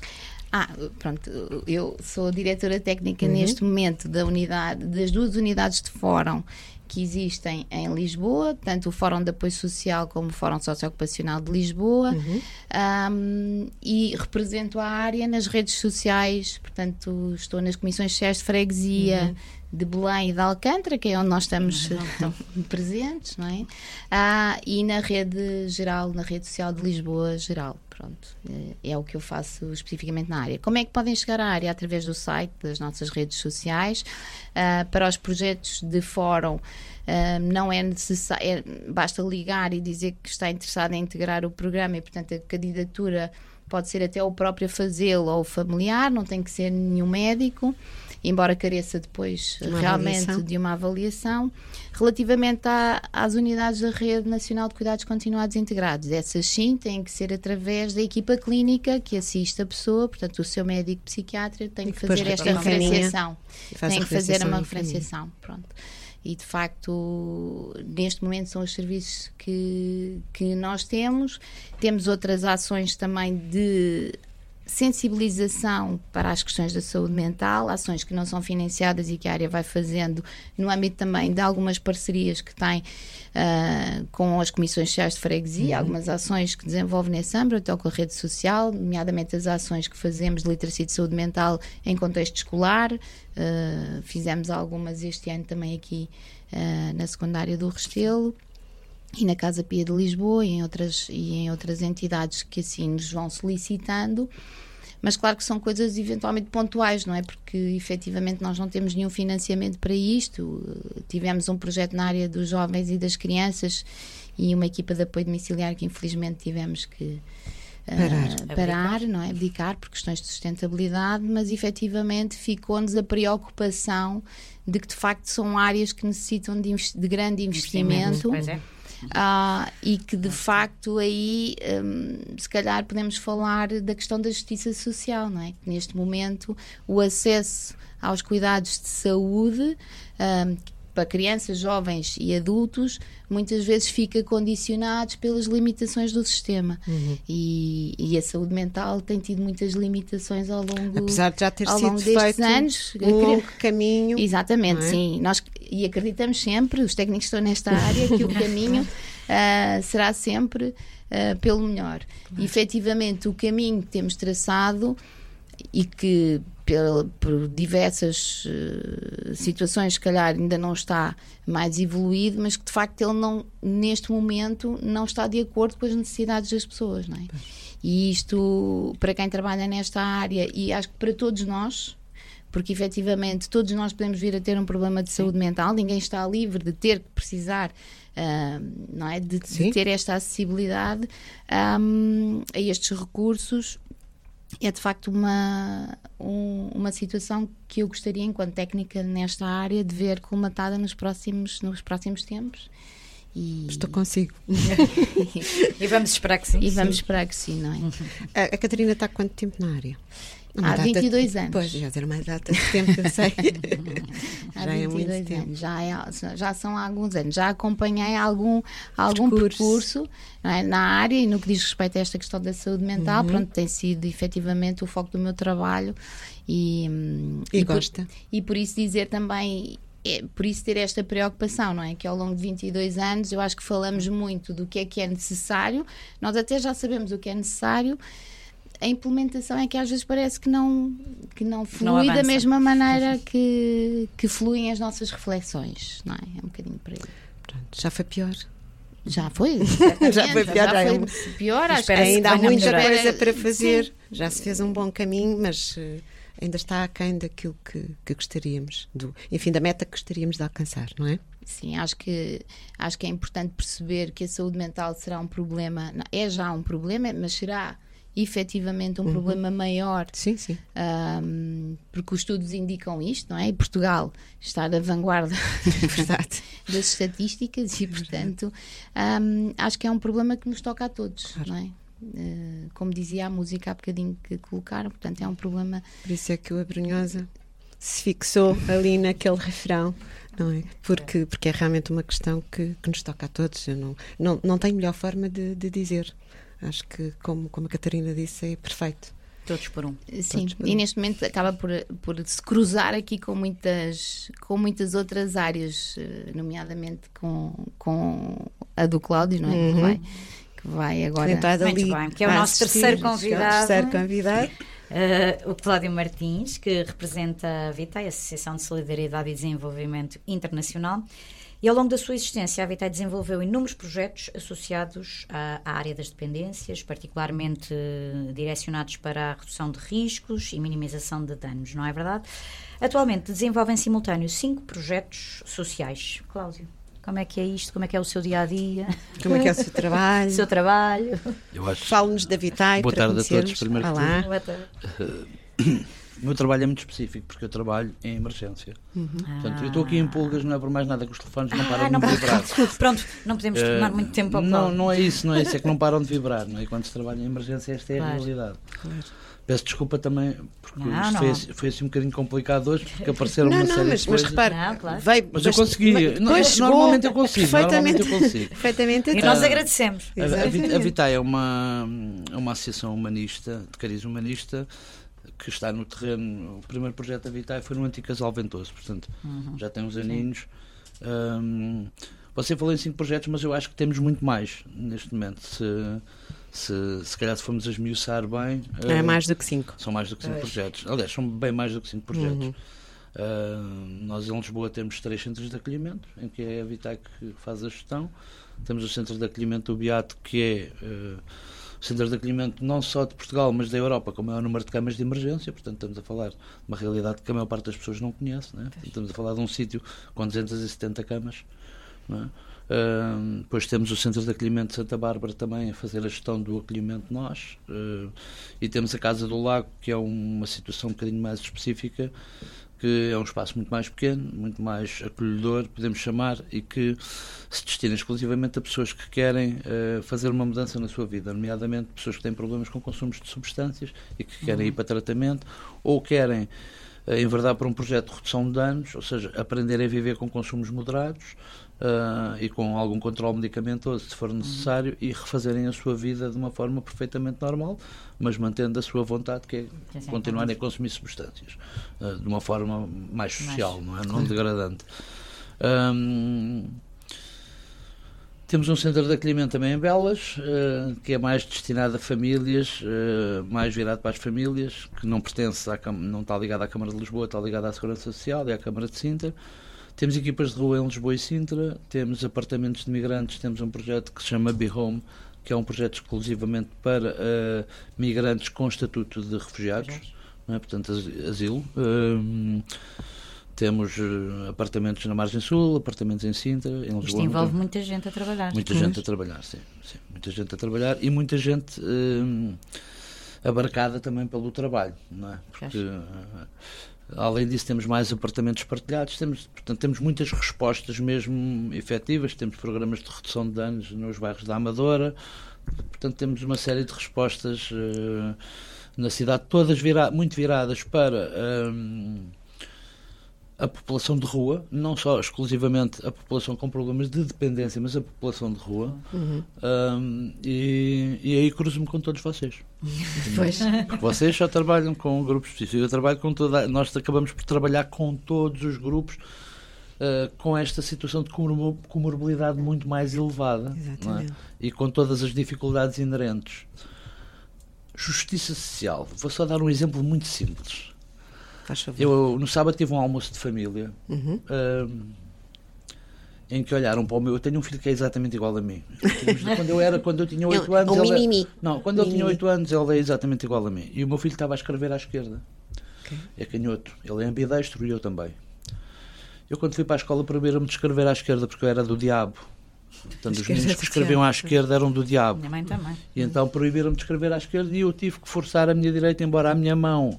Ah, pronto, eu sou diretora técnica uhum. neste momento da unidade, das duas unidades de fórum que existem em Lisboa, tanto o Fórum de Apoio Social como o Fórum Socioocupacional de Lisboa, uhum. um, e represento a área nas redes sociais, portanto estou nas comissões sociais de freguesia uhum. de Belém e de Alcântara, que é onde nós estamos uhum. presentes, não é? Ah, e na rede geral, na rede social de Lisboa geral. Pronto, é o que eu faço especificamente na área. Como é que podem chegar à área? Através do site, das nossas redes sociais. Uh, para os projetos de fórum, uh, não é necessário, é, basta ligar e dizer que está interessado em integrar o programa e, portanto, a candidatura pode ser até o próprio fazê-lo ou o familiar, não tem que ser nenhum médico. embora careça depois Uma realmente avaliação. de uma avaliação. Relativamente à, às unidades da Rede Nacional de Cuidados Continuados Integrados, essas sim têm que ser através da equipa clínica que assiste a pessoa, portanto o seu médico psiquiatra tem E que que depois fazer esta encaminha referenciação, e faz tem a que fazer referenciação uma e encaminha. referenciação, pronto. E de facto, neste momento são os serviços que, que nós temos. Temos outras ações também de sensibilização para as questões da saúde mental, ações que não são financiadas e que a área vai fazendo no âmbito também de algumas parcerias que tem uh, com as comissões sociais de freguesia, uhum. algumas ações que desenvolve nesse âmbito, ou com a rede social, nomeadamente as ações que fazemos de literacia de saúde mental em contexto escolar. Uh, fizemos algumas este ano também aqui uh, na secundária do Restelo e na Casa Pia de Lisboa e em outras, e em outras entidades que assim nos vão solicitando, mas claro que são coisas eventualmente pontuais, não é? Porque efetivamente nós não temos nenhum financiamento para isto. Tivemos um projeto na área dos jovens e das crianças e uma equipa de apoio domiciliário que infelizmente tivemos que uh, parar, parar não é? Abdicar por questões de sustentabilidade, mas efetivamente ficou-nos a preocupação de que de facto são áreas que necessitam de, de grande investimento. Pois é. Uh, e que de facto aí um, se calhar podemos falar da questão da justiça social, não é? Que neste momento o acesso aos cuidados de saúde um, para crianças, jovens e adultos muitas vezes fica condicionados pelas limitações do sistema. Uhum. e, e a saúde mental tem tido muitas limitações ao longo, apesar de já ter ao sido longo destes feito anos, um longo caminho. Exatamente, é? sim. Nós, e acreditamos sempre, os técnicos que estão nesta área, que o caminho uh, será sempre uh, pelo melhor. E efetivamente o caminho que temos traçado e que por, por diversas uh, situações se calhar ainda não está mais evoluído, mas que de facto ele não, neste momento não está de acordo com as necessidades das pessoas, não é? E isto, para quem trabalha nesta área, e acho que para todos nós, porque efetivamente todos nós podemos vir a ter um problema de saúde mental, ninguém está livre de ter que precisar uh, não é? de, de ter esta acessibilidade um, a estes recursos. É de facto uma, um, uma situação que eu gostaria, enquanto técnica nesta área, de ver colmatada nos próximos, nos próximos tempos. E... Estou consigo. E vamos esperar que sim. E vamos sim. esperar que sim, não é? A, a Catarina está há quanto tempo na área? Há vinte e dois anos. Pois, já dizer uma data de tempo que eu sei. Há já é muito anos. tempo. Já, é, já são há alguns anos. Já acompanhei algum, algum percurso, percurso não é, na área, e no que diz respeito a esta questão da saúde mental, uhum. pronto, tem sido efetivamente o foco do meu trabalho. E, e, e gosta. Por, e por isso dizer também... É por isso ter esta preocupação, não é? Que ao longo de vinte e dois anos eu acho que falamos muito do que é que é necessário, nós até já sabemos o que é necessário, a implementação é que às vezes parece que não, que não flui não da mesma maneira que, que fluem as nossas reflexões, não é? É um bocadinho por aí. Pronto, já foi pior. Já foi, já foi pior, já já foi pior, acho que ainda há muita melhorar. coisa para fazer. Sim. Já se fez um bom caminho, mas uh, ainda está aquém daquilo que, que gostaríamos, do, enfim, da meta que gostaríamos de alcançar, não é? Sim, acho que, acho que é importante perceber que a saúde mental será um problema, não, é já um problema, mas será efetivamente um uhum. problema maior. Sim, sim. Um, porque os estudos indicam isto, não é? E Portugal está na vanguarda das estatísticas e, portanto, um, acho que é um problema que nos toca a todos, claro. Não é? Uh, como dizia a música há bocadinho que colocaram, portanto é um problema. Por isso é que o Abrunhosa se fixou ali naquele refrão, não é? Porque, porque é realmente uma questão que, que nos toca a todos. Eu não, não, não tenho melhor forma de, de dizer. Acho que, como, como a Catarina disse, é perfeito. Todos por um. Sim, por e um. neste momento acaba por, por se cruzar aqui com muitas, com muitas outras áreas, nomeadamente com, com a do Cláudio, não é? Uhum. Que vai, que vai agora. Muito ali, bem, que é o nosso terceiro convidado. terceiro convidado. Uh, o Cláudio Martins, que representa a Vitae, a Associação de Solidariedade e Desenvolvimento Internacional. E ao longo da sua existência, a Vitae desenvolveu inúmeros projetos associados à, à área das dependências, particularmente uh, direcionados para a redução de riscos e minimização de danos, não é verdade? Atualmente desenvolve em simultâneo cinco projetos sociais. Cláudio, como é que é isto? Como é que é o seu dia-a-dia? Como é que é o seu trabalho? O seu trabalho? Eu acho... Fale-nos da Vitae. Boa para tarde a todos, primeiro que Olá. tudo. Boa tarde. O meu trabalho é muito específico, porque eu trabalho em emergência. Uhum. Portanto, ah. eu estou aqui em pulgas, não é por mais nada que os telefones não param ah, não de vibrar. Pronto, não podemos tomar uh, muito tempo ao Não, não é isso, não é isso, é que não param de vibrar, não é? E quando se trabalha em emergência, esta é claro. a realidade. Claro. Peço desculpa também, porque não, isto não. Foi, foi assim um bocadinho complicado hoje, porque apareceram não, uma não, série mas, de coisas. Mas repare, não, claro. veio, mas eu consegui, mas, não, chegou, normalmente eu consigo, perfeitamente, normalmente eu consigo. Perfeitamente e nós agradecemos. A, a, a Vitae é uma, é uma associação humanista, de cariz humanista, que está no terreno. O primeiro projeto da Vitae foi no antigo Casal Ventoso, portanto, uhum. já tem uns aninhos. Um, você falou em cinco projetos, mas eu acho que temos muito mais neste momento. Se, se, se calhar se formos a esmiuçar bem... É uh, mais do que cinco. São mais do que cinco é. projetos. Aliás, são bem mais do que cinco projetos. Uhum. Uh, nós em Lisboa temos três centros de acolhimento, em que é a Vitae que faz a gestão. Temos o centro de acolhimento do Beato, que é... Uh, centros de acolhimento não só de Portugal, mas da Europa, com o maior número de camas de emergência. Portanto, estamos a falar de uma realidade que a maior parte das pessoas não conhece, né? Estamos a falar de um sítio com duzentas e setenta camas, não é? Uh, depois temos o Centro de Acolhimento de Santa Bárbara também a fazer a gestão do acolhimento de nós, uh, e temos a Casa do Lago, que é uma situação um bocadinho mais específica, que é um espaço muito mais pequeno, muito mais acolhedor, podemos chamar, e que se destina exclusivamente a pessoas que querem uh, fazer uma mudança na sua vida, nomeadamente pessoas que têm problemas com consumos de substâncias e que querem ir para tratamento, ou querem uh, enverdar para um projeto de redução de danos, ou seja, aprender a viver com consumos moderados uh, e com algum controle medicamentoso, se for necessário, e refazerem a sua vida de uma forma perfeitamente normal, mas mantendo a sua vontade, que é continuarem a consumir substâncias uh, de uma forma mais social, mais, não é? Não degradante. Um, temos um centro de acolhimento também em Belas, uh, que é mais destinado a famílias, uh, mais virado para as famílias, que não pertence à, não está ligado à Câmara de Lisboa, está ligado à Segurança Social e à Câmara de Sintra. Temos equipas de rua em Lisboa e Sintra, temos apartamentos de migrantes, temos um projeto que se chama Be Home, que é um projeto exclusivamente para uh, migrantes com estatuto de refugiados, não é? Portanto, asilo. Uh, temos uh, apartamentos na Margem Sul, apartamentos em Sintra, em Lisboa. Isto envolve muita gente a trabalhar. Muita gente a trabalhar, sim, sim. Muita gente a trabalhar e muita gente uh, abarcada também pelo trabalho, não é? Porque... Uh, além disso, temos mais apartamentos partilhados, temos, portanto, temos muitas respostas mesmo efetivas, temos programas de redução de danos nos bairros da Amadora, portanto, temos uma série de respostas uh, na cidade, todas vira- muito viradas para um, a população de rua, não só exclusivamente a população com problemas de dependência, mas a população de rua. Uhum. Um, e, e aí cruzo-me com todos vocês. Pois. Porque vocês só trabalham com grupos específicos. Eu trabalho com toda, nós acabamos por trabalhar com todos os grupos uh, com esta situação de comor- comorbilidade muito mais elevada, não é? E com todas as dificuldades inerentes. Justiça social. Vou só dar um exemplo muito simples. Eu no sábado tive um almoço de família, uhum. uh, em que olharam para o meu. Eu tenho um filho que é exatamente igual a mim. Quando eu era, quando eu tinha oito anos, um ele mimimi. Não, quando eu tinha oito anos, ele é exatamente igual a mim. E o meu filho estava a escrever à esquerda. Okay. É canhoto. Ele é ambidestro e eu também. Eu quando fui para a escola proibiram-me de escrever à esquerda porque eu era do diabo. Portanto, os meninos que escreviam à esquerda eram do diabo. Minha mãe também. E então proibiram-me de escrever à esquerda e eu tive que forçar a minha direita, embora a minha mão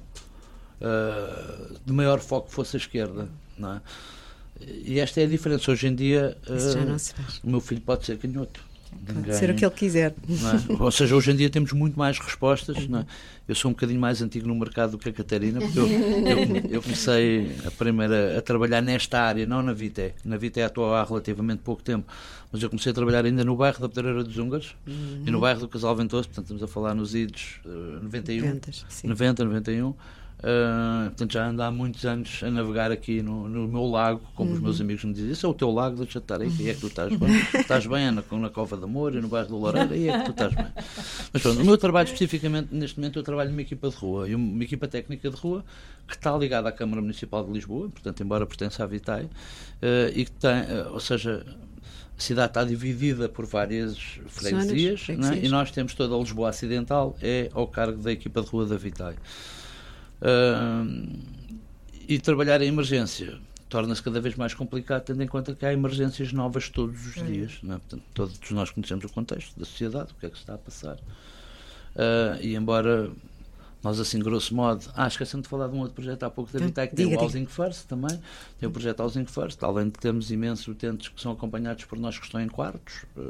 Uh, de maior foco fosse a esquerda, não é? E esta é a diferença. Hoje em dia uh, o meu filho pode ser canhoto, pode ser o que ele quiser, não é? Ou seja, hoje em dia temos muito mais respostas, não é? Eu sou um bocadinho mais antigo no mercado do que a Catarina, porque eu, eu, eu comecei a primeira a trabalhar nesta área, não na Vitae. Na Vitae estou há relativamente pouco tempo, mas eu comecei a trabalhar ainda no bairro da Pedreira dos Húngaros, uhum. e no bairro do Casal Ventoso. Portanto estamos a falar nos idos uh, noventa e um, noventa, noventa e um. Uh, portanto já ando há muitos anos a navegar aqui no, no meu lago, como uhum. os meus amigos me dizem, esse é o teu lago, deixa-te estar aí, que aí é que tu estás bem. Estás bem na, na Cova de Amor e no bairro do Loureiro, aí é que tu estás bem. Mas pronto, o meu trabalho especificamente, neste momento eu trabalho numa equipa de rua, e uma equipa técnica de rua que está ligada à Câmara Municipal de Lisboa, portanto embora pertença à Vitae, uh, e que tem, uh, ou seja, a cidade está dividida por várias freguesias, né? E nós temos toda a Lisboa Ocidental, é ao cargo da equipa de rua da Vitae. Uh, e trabalhar em emergência torna-se cada vez mais complicado, tendo em conta que há emergências novas todos os dias, não é? Portanto, todos nós conhecemos o contexto da sociedade, o que é que se está a passar, uh, e embora Nós, assim, grosso modo, ah, esquecendo de falar de um outro projeto há pouco da Então, Vitae, que tem diga, o diga. Housing First também, tem o projeto Housing First, além de termos imensos utentes que são acompanhados por nós que estão em quartos. Uh,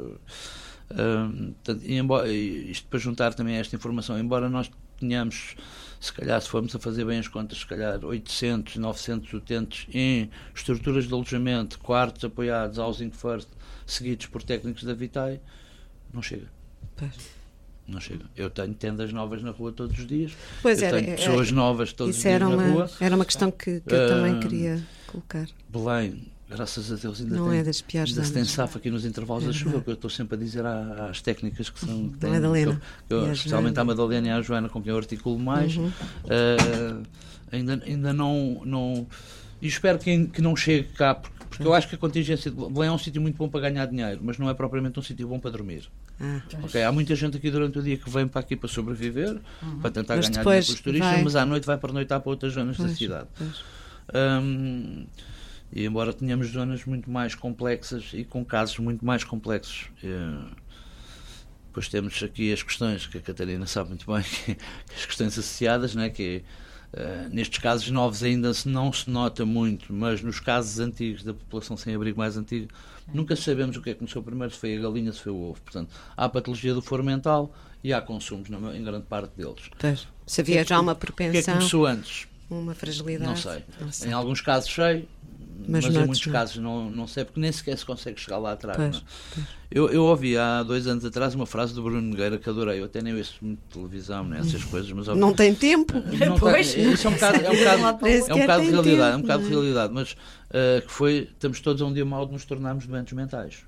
uh, portanto, e embora, e isto para juntar também esta informação, embora nós tenhamos, se calhar, se formos a fazer bem as contas, se calhar oitocentos, novecentos utentes em estruturas de alojamento, quartos apoiados, Housing First, seguidos por técnicos da Vitae, não chega. Pois. Não chega. Eu tenho tendas novas na rua todos os dias. Pois eu era, tenho era- pessoas novas todos os Isso dias era na uma, rua. era uma questão que, que eu também Ah, queria colocar. Belém, graças a Deus, ainda Não tem, é das piores ainda se tem zonas. safra aqui nos intervalos É da chuva, verdade. porque eu estou sempre a dizer à- às técnicas que são. que têm- Madalena que eu- que eu- e à especialmente Joana. à Madalena e à Joana, com quem eu articulo mais. Uhum. ah, ainda, ainda não, não. E espero que, que não chegue cá, porque, porque eu acho que a contingência de Belém é um sítio muito bom para ganhar dinheiro, mas não é propriamente um sítio bom para dormir. Ah, Ok, há muita gente aqui durante o dia que vem para aqui para sobreviver, para tentar Mas ganhar depois dinheiro com os turistas, vai- mas à noite vai pernoitar para outras zonas da Pois, cidade. pois. Hum, e embora tenhamos zonas muito mais complexas e com casos muito mais complexos, eh, depois temos aqui as questões que a Catarina sabe muito bem, que, que as questões associadas, né, que eh, nestes casos novos ainda se não se nota muito, mas nos casos antigos da população sem abrigo mais antiga, nunca sabemos o que é que começou primeiro, se foi a galinha, se foi o ovo. Portanto, há a patologia do foro mental e há consumos na- em grande parte deles. Pois. Se havia já uma O que é que propensão, começou antes? uma fragilidade. Não sei. Não sei. Em alguns casos sei, Mas mas, em noutros muitos não. casos não, não sei, porque nem sequer se consegue chegar lá atrás. Pois, não é? eu, eu ouvi há dois anos atrás uma frase do Bruno Nogueira que adorei. Eu até nem ouço muito televisão, né, essas coisas, mas ouvi- Não tem tempo. não Pois. tem- isso é um bocado, é um bocado, Nem é um sequer bocado de tem realidade, é tempo, um bocado de não é? realidade, mas uh, que foi, estamos todos a um dia mau de nos tornarmos doentes mentais.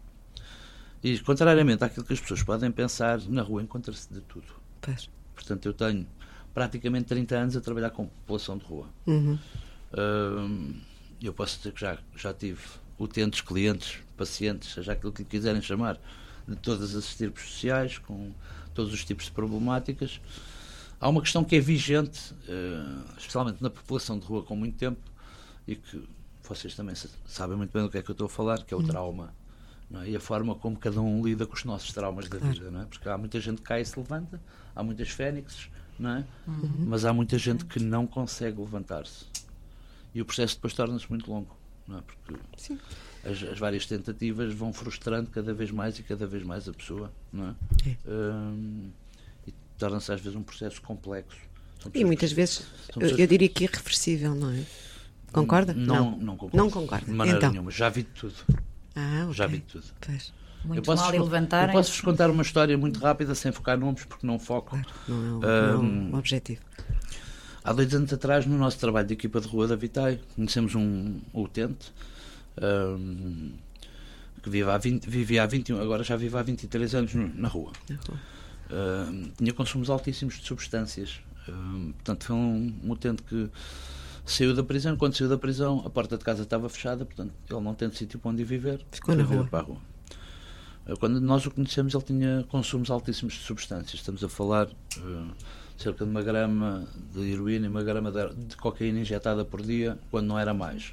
E contrariamente àquilo que as pessoas podem pensar, na rua encontra-se de tudo. Pois. Portanto, eu tenho praticamente trinta anos a trabalhar com população de rua. Uhum. Hum, eu posso dizer que já, já tive utentes, clientes, pacientes, seja aquilo que lhe quiserem chamar, de todas as estirpes sociais, com todos os tipos de problemáticas. Há uma questão que é vigente, eh, especialmente na população de rua com muito tempo, e que vocês também sa- sabem muito bem do que é que eu estou a falar, que é o trauma. Não é? E a forma como cada um lida com os nossos traumas da vida, não é? Porque há muita gente que cai e se levanta, há muitas fênixes, não é? Mas há muita gente que não consegue levantar-se. E o processo depois torna-se muito longo, não é? Porque Sim. as, as várias tentativas vão frustrando cada vez mais e cada vez mais a pessoa, não é? É. Hum, e torna-se às vezes um processo complexo. São E pessoas muitas que- vezes, são eu, pessoas eu diria que irreversível, não é? Concorda? Não, não concordo. Não concorda. De maneira Então. nenhuma. Já vi de tudo. Ah, ok. Já vi de tudo. Pois. Muito eu posso mal e vos- levantarem. Eu posso-vos contar uma história muito rápida, sem focar nomes, porque não foco. Não é o, não é Hum, o objetivo. Há dois anos atrás, no nosso trabalho de equipa de rua da Vitae, conhecemos um utente hum, que vive há vinte, vivia há vinte e um, agora já vive há vinte e três anos no- na rua. Na rua. Hum, tinha consumos altíssimos de substâncias. Hum, portanto, foi um, um utente que saiu da prisão. Quando saiu da prisão, a porta de casa estava fechada, portanto, ele não tendo sítio para onde ir viver, Ficou foi na viver rua. para a rua. Quando nós o conhecemos, ele tinha consumos altíssimos de substâncias. Estamos a falar uh, cerca de uma grama de heroína e uma grama de, de cocaína injetada por dia, quando não era mais.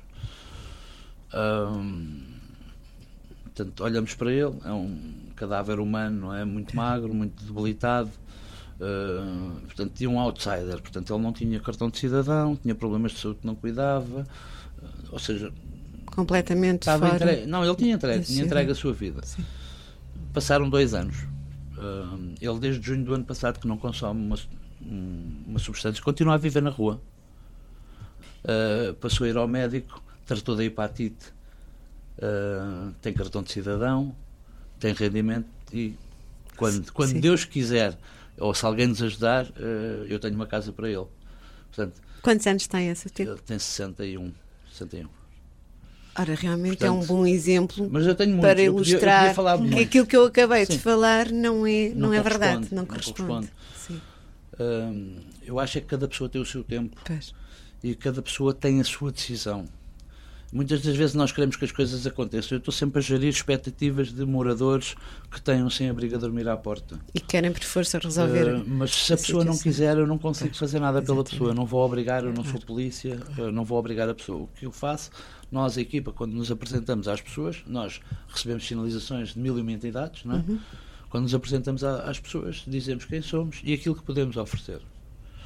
Um, portanto, olhamos para ele, é um cadáver humano, não é? Muito magro, muito debilitado. Uh, portanto, tinha um outsider. Portanto, ele não tinha cartão de cidadão, tinha problemas de saúde que não cuidava. Uh, ou seja, Completamente estava fora. entregue. Não, ele tinha entregue, da tinha entregue a sociedade. sua vida. Sim. Passaram dois anos. Uh, ele, desde junho do ano passado, que não consome uma, um- uma substância, continua a viver na rua. Uh, passou a ir ao médico, tratou da hepatite, uh, tem cartão de cidadão, tem rendimento e quando, quando Sim. Deus quiser, ou se alguém nos ajudar, uh, eu tenho uma casa para ele. Portanto, Quantos anos tem esse tipo? ele tem sessenta e um. sessenta e um. Ora, realmente é um Portanto, bom exemplo Mas eu tenho muitos. para eu podia- eu ilustrar podia falar de que muitos. aquilo que eu acabei de Sim. falar não é, não Não é corresponde, verdade, não não corresponde. corresponde. Sim, Hum, eu acho é que cada pessoa tem o seu tempo pois. e cada pessoa tem a sua decisão. Muitas das vezes nós queremos que as coisas aconteçam. Eu estou sempre a gerir expectativas de moradores que tenham sem abrigo a dormir à porta. E querem por força resolver. Uh, mas se a a pessoa não situação. quiser, eu não consigo Pois, fazer nada pela exatamente. pessoa. Eu não vou obrigar, eu não sou Claro. polícia, eu não vou obrigar a pessoa. O que eu faço, nós, a equipa, quando nos apresentamos às pessoas, nós recebemos sinalizações de mil e uma entidades, não é? Uhum. Quando nos apresentamos a- às pessoas, dizemos quem somos e aquilo que podemos oferecer.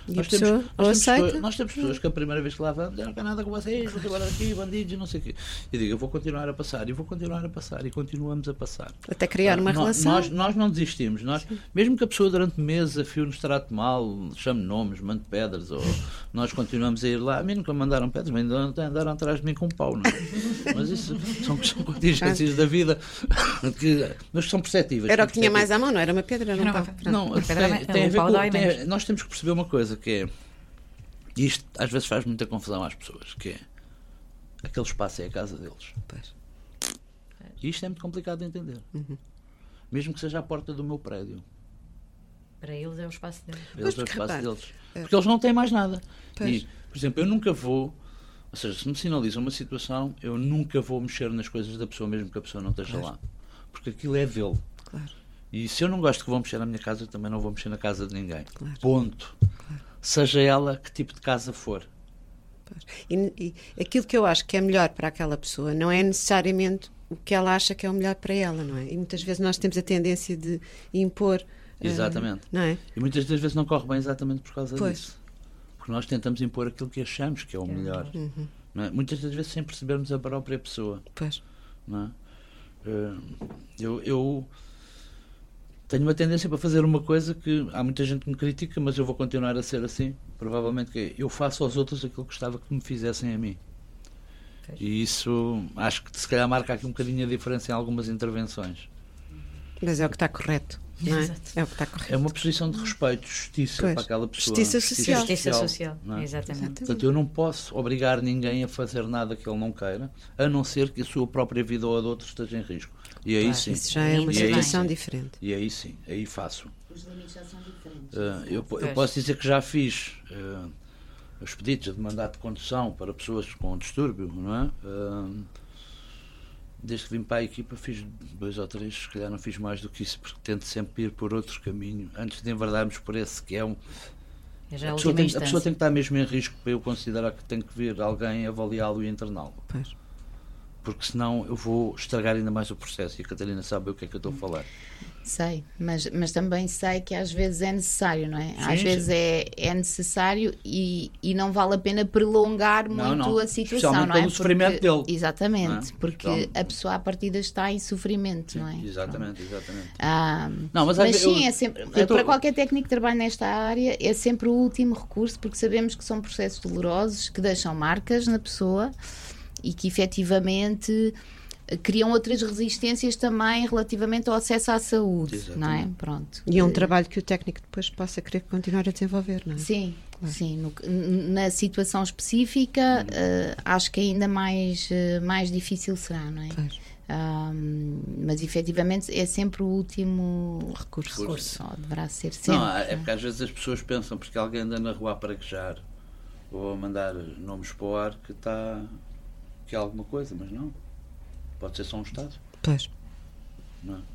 E a Nós pessoa temos, ou nós, temos aceita? pessoas, nós temos pessoas que a primeira vez que lá vão, não quero nada com vocês, vou trabalhar aqui, bandidos e não sei o quê. Eu digo, eu vou continuar a passar, e vou continuar a passar, e continuamos a passar. Até criar uma Ah, nó- relação. Nós, nós não desistimos. Nós, mesmo que a pessoa durante meses a fio nos trate mal, chame nomes, mande pedras, ou nós continuamos a ir lá. A mim nunca mandaram pedras, mas ainda andaram atrás de mim com um pau, não é? Mas isso são, são contingências da vida que, mas que são perceptíveis. Era o são que tinha mais perceptíveis. à mão, não era uma pedra, era um Era pau. uma pedra. Pronto. Não, Uma pedra tem, é- tem a um ver pau com, dói tem a- menos. nós temos que perceber uma coisa que é, e isto às vezes faz muita confusão às pessoas, que é aquele espaço é a casa deles. Pois. E isto é muito complicado de entender. Uhum. Mesmo que seja a porta do meu prédio. Para eles é o espaço deles. Eles é o porque, espaço repare, deles. é. Porque eles não têm mais nada. Pois. E, por exemplo, eu nunca vou, ou seja, se me sinalizam uma situação, eu nunca vou mexer nas coisas da pessoa, mesmo que a pessoa não esteja lá. Porque aquilo é dele. Claro. E se eu não gosto que vão mexer na minha casa, eu também não vou mexer na casa de ninguém. Claro. Ponto. Seja ela que tipo de casa for. E, e aquilo que eu acho que é melhor para aquela pessoa não é necessariamente o que ela acha que é o melhor para ela, não é? E muitas vezes nós temos a tendência de impor. ah, Exatamente. não é? E muitas das vezes não corre bem exatamente por causa Pois. disso. Porque nós tentamos impor aquilo que achamos que é o melhor. Não é? Muitas das vezes sem percebermos a própria pessoa. Pois. Não é? Eh, eu, eu tenho uma tendência para fazer uma coisa que há muita gente que me critica, mas eu vou continuar a ser assim. Provavelmente que é, eu faço aos outros aquilo que gostava que me fizessem a mim. Pois. E isso acho que se calhar marca aqui um bocadinho a diferença em algumas intervenções. Mas é o que está correto, não é? Exato. É o que está correto. É uma posição de respeito, justiça Pois. para aquela pessoa. Justiça social. Justiça social. não é? Exatamente. Portanto, eu não posso obrigar ninguém a fazer nada que ele não queira, a não ser que a sua própria vida ou a de outro esteja em risco. E aí Claro, sim. Isso já é uma E aí situação sim. diferente. E aí sim, aí faço. Os limites já são diferentes. Uh, eu, po- eu Pois. posso dizer que já fiz uh, os pedidos de mandato de condução para pessoas com distúrbio, não é? Uh, desde que vim para a equipa fiz dois ou três, se calhar não fiz mais do que isso, porque tento sempre ir por outro caminho, antes de enverdarmos por esse que é um... É já a A pessoa, última tem, a instância. pessoa tem que estar mesmo em risco para eu considerar que tem que vir alguém avaliá-lo e interná-lo. Pois. Porque senão eu vou estragar ainda mais o processo e a Catarina sabe o que é que eu estou a falar. Sei, mas, mas também sei que às vezes é necessário, não é? Sim, às sim. vezes é, é necessário e, e não vale a pena prolongar Não, muito não. a situação, Especialmente não é? pelo sofrimento dele. Exatamente, Não é? porque Especialmente. a pessoa à partida está em sofrimento, não é? Exatamente, exatamente. Ah, Não, mas, mas às vezes sim, eu- é sempre, eu tô- para qualquer técnico que trabalhe nesta área, é sempre o último recurso, porque sabemos que são processos dolorosos que deixam marcas na pessoa e que efetivamente criam outras resistências também relativamente ao acesso à saúde, Exatamente. não é? Pronto. E é um trabalho que o técnico depois possa querer continuar a desenvolver, não é? Sim, sim. No- na situação específica, eh, acho que ainda mais, eh, mais difícil será, não é? Pois. Ah, mas efetivamente é sempre o último Recurso. recurso, ou deverá ser sempre. Não, é porque às vezes as pessoas pensam porque alguém anda na rua a praguejar ou a mandar nomes para o ar que está que é alguma coisa, mas não. Pode ser só um Estado. Pois. Não é?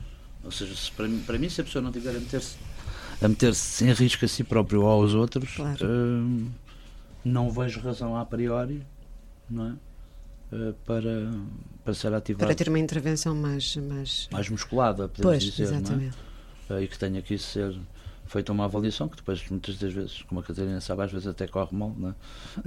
Ou seja, se para, mim, para mim, se a pessoa não tiver a meter-se a meter-se em risco a si próprio ou aos outros, Claro. hum, não vejo razão a priori, não é? Uh, para, para ser ativado Para ter uma intervenção mais. mais... mais musculada, podemos Pois, dizer, não é? exatamente. Uh, e que tenha que ser feita uma avaliação que depois muitas das vezes, como a Catarina sabe, às vezes até corre mal, não é?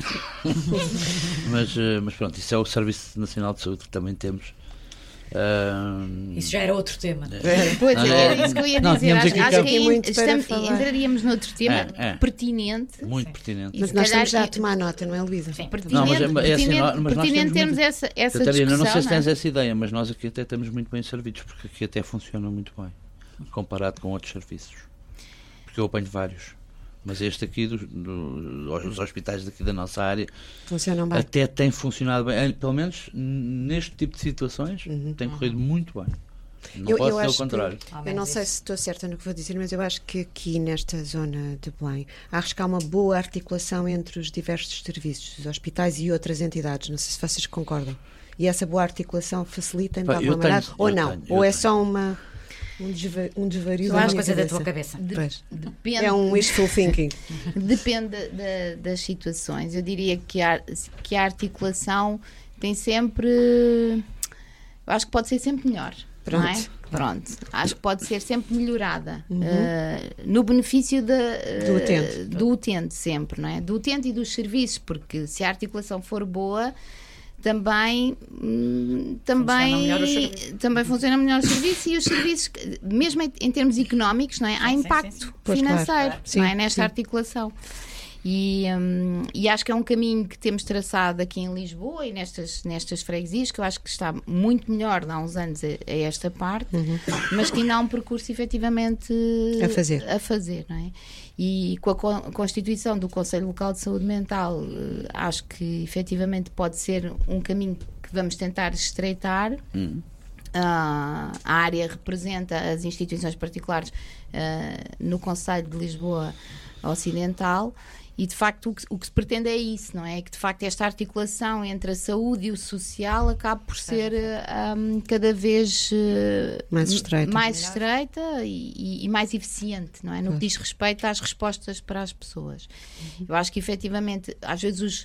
mas, uh, mas pronto, isso é o Serviço Nacional de Saúde que também temos. Uh, Isso já era outro tema. Pois, Não, era não, isso que eu ia não, dizer. tínhamos Acho, aqui acho campo. que aí muito para estamos- falar. entraríamos noutro tema É, é. pertinente. muito pertinente. E Mas se nós calhar estamos já a é- tomar nota, não é, Luísa? Sim. Pertinente, Não, mas é- é assim, pertinente, nós- mas nós pertinente temos termos muito- essa, essa Catarina, discussão. não sei se não é? tens essa ideia, mas nós aqui até estamos muito bem servidos, porque aqui até funciona muito bem, comparado com outros serviços. Porque eu apanho vários. Mas este aqui, do, do, os hospitais daqui da nossa área, Funcionam bem. até tem funcionado bem. Eh, Pelo menos n- neste tipo de situações, tem corrido muito bem. Não Eu- posso eu dizer o acho que- contrário. Ao Eu menos não sei isso. se estou certa no que vou dizer, mas eu acho que aqui nesta zona de Belém acho que há uma boa articulação entre os diversos serviços, os hospitais e outras entidades. Não sei se vocês concordam. E essa boa articulação facilita de Pá, alguma eu tenho- maneira? Ou eu não? tenho, ou eu é tenho. só uma, um, desva, um desvario Eu da acho minha coisa da cabeça? tua cabeça. Pois. Depende, É um wishful thinking. depende da- das situações. Eu diria que a, que a articulação tem sempre. Eu acho que pode ser sempre melhor. Não é? Pronto. Pronto, acho que pode ser sempre melhorada, uhum. uh, no benefício de, uh, do, utente. do utente sempre, não é? Do utente e dos serviços, porque se a articulação for boa, também, hum, também, funciona também funciona melhor o serviço, e os serviços, mesmo em, em termos económicos, não é? Há sim, impacto sim, sim. financeiro, Claro. não Sim, é? Nesta sim. articulação. E, hum, e acho que é um caminho que temos traçado aqui em Lisboa e nestas, nestas freguesias, que eu acho que está muito melhor de há uns anos a, a esta parte, uhum. mas que ainda há um percurso efetivamente a fazer, a fazer, não é? E com a constituição do Conselho Local de Saúde Mental, acho que efetivamente pode ser um caminho que vamos tentar estreitar. Uhum. Uh, a área representa as instituições particulares uh, no Conselho de Lisboa Ocidental, e de facto o que, o que se pretende é isso, não é? É que de facto esta articulação entre a saúde e o social acabe por ser uh, um, cada vez uh, mais estreita, mais estreita e, e mais eficiente, não é? No que diz respeito às respostas para as pessoas. Uhum. Eu acho que efetivamente às vezes os,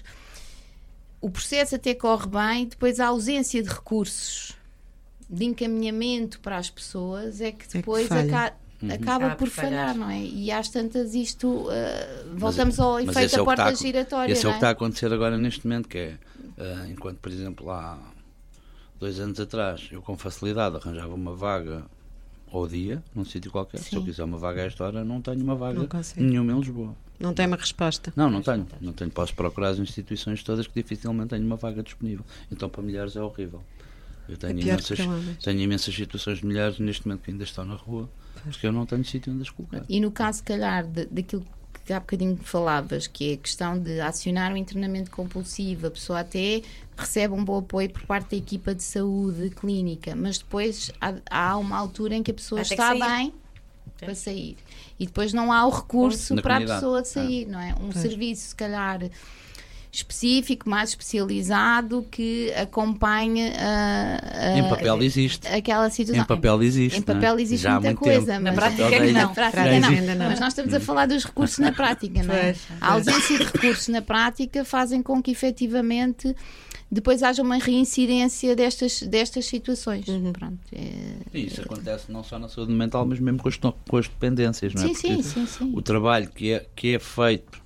o processo até corre bem, depois a ausência de recursos de encaminhamento para as pessoas é que depois é que aca uhum. acaba ah, por falhar, falhar, não é? E às tantas isto uh, voltamos mas, ao efeito da é porta a, giratória. Esse não é o que está a acontecer agora neste momento, que é uh, enquanto, por exemplo, há dois anos atrás eu com facilidade arranjava uma vaga ao dia, num sítio qualquer. Sim. Se eu quiser uma vaga a esta hora, não tenho uma vaga nenhuma em Lisboa. Não tem uma resposta? Não, não tenho. Não tenho. Posso procurar as instituições todas que dificilmente tenho uma vaga disponível. Então para milhares é horrível. Eu tenho, é imensas, tenho imensas situações de mulheres neste momento que ainda estão na rua, porque eu não tenho sítio onde as colocar. E no caso, se calhar, de, daquilo que há bocadinho falavas, que é a questão de acionar o internamento compulsivo, a pessoa até recebe um bom apoio por parte da equipa de saúde clínica, mas depois há, há uma altura em que a pessoa Vai está bem Sim. para sair. E depois não há o recurso na para comunidade. A pessoa sair, ah. não é? Um pois. Serviço, se calhar específico, mais especializado, que acompanhe a, a, em papel existe aquela situação. Em papel existe. Em papel existe já muita coisa, tempo. mas na prática não. Na prática não. não. Mas nós estamos a falar dos recursos na prática, não é? A ausência de recursos na prática fazem com que efetivamente depois haja uma reincidência destas, destas situações. Uhum. Pronto, é... Isso acontece não só na saúde mental, mas mesmo com as, com as dependências, não é? Sim, sim, sim, sim. O trabalho que é, que é feito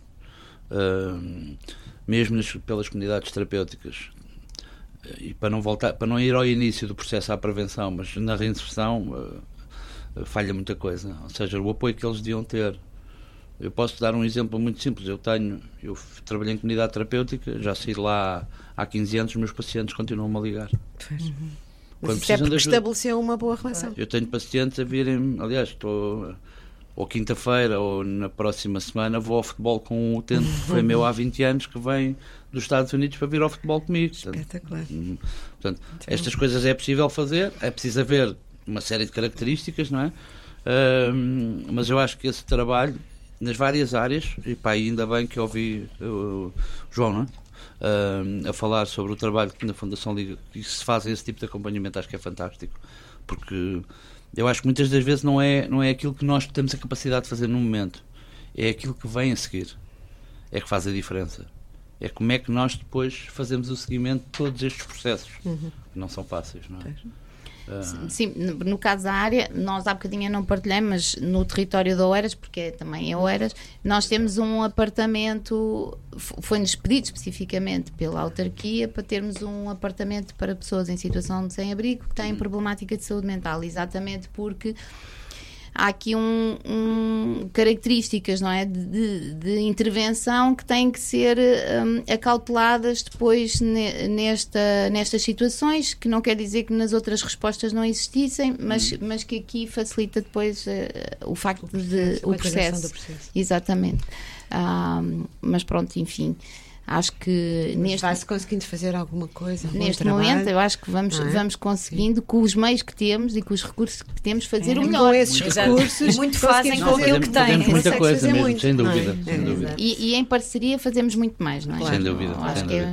uh, mesmo nas, pelas comunidades terapêuticas, e para não voltar, para não ir ao início do processo à prevenção, mas na reinserção uh, uh, falha muita coisa, ou seja, o apoio que eles deviam ter. Eu posso dar um exemplo muito simples. Eu tenho, eu trabalhei em comunidade terapêutica, já saí de lá há quinze anos, os meus pacientes continuam-me a ligar. Uhum. Mas isso é porque estabeleceu uma boa relação. Eu tenho pacientes a virem, aliás, estou ou quinta-feira ou na próxima semana vou ao futebol com um utente que foi meu há vinte anos, que vem dos Estados Unidos para vir ao futebol comigo. Espetacular. Portanto, portanto estas coisas é possível fazer, é preciso haver uma série de características, não é? Uh, mas eu acho que esse trabalho nas várias áreas, e pá, ainda bem que ouvi o, o João, não é? Uh, a falar sobre o trabalho que na Fundação Liga que se faz esse tipo de acompanhamento, acho que é fantástico, porque eu acho que muitas das vezes não é, não é aquilo que nós temos a capacidade de fazer no momento, é aquilo que vem a seguir, é que faz a diferença, é como é que nós depois fazemos o seguimento de todos estes processos, uhum. que não são fáceis, não é? Uh... Sim, no, no caso da área, nós há bocadinho não partilhamos, mas no território de Oeiras, porque é, também é Oeiras, nós temos um apartamento, foi-nos pedido especificamente pela autarquia para termos um apartamento para pessoas em situação de sem-abrigo que têm problemática de saúde mental, exatamente porque há aqui um, um, características, não é, de, de, de intervenção que têm que ser um, acauteladas depois ne, nesta, nestas situações, que não quer dizer que nas outras respostas não existissem, mas, hum. mas que aqui facilita depois uh, o facto o processo, de o processo. Do processo. Exatamente. Um, mas pronto, enfim. Acho que neste, vai-se conseguindo fazer alguma coisa neste momento, eu acho que vamos, é? vamos conseguindo, Sim. com os meios que temos e com os recursos que temos, fazer é, o melhor. Com esses recursos, muito fazem com aquilo que têm. Fazemos muita coisa mesmo, muito, sem dúvida. É? Sem dúvida. E, e em parceria fazemos muito mais, não é? Claro. Sem dúvida. Acho sem que, dúvida. É,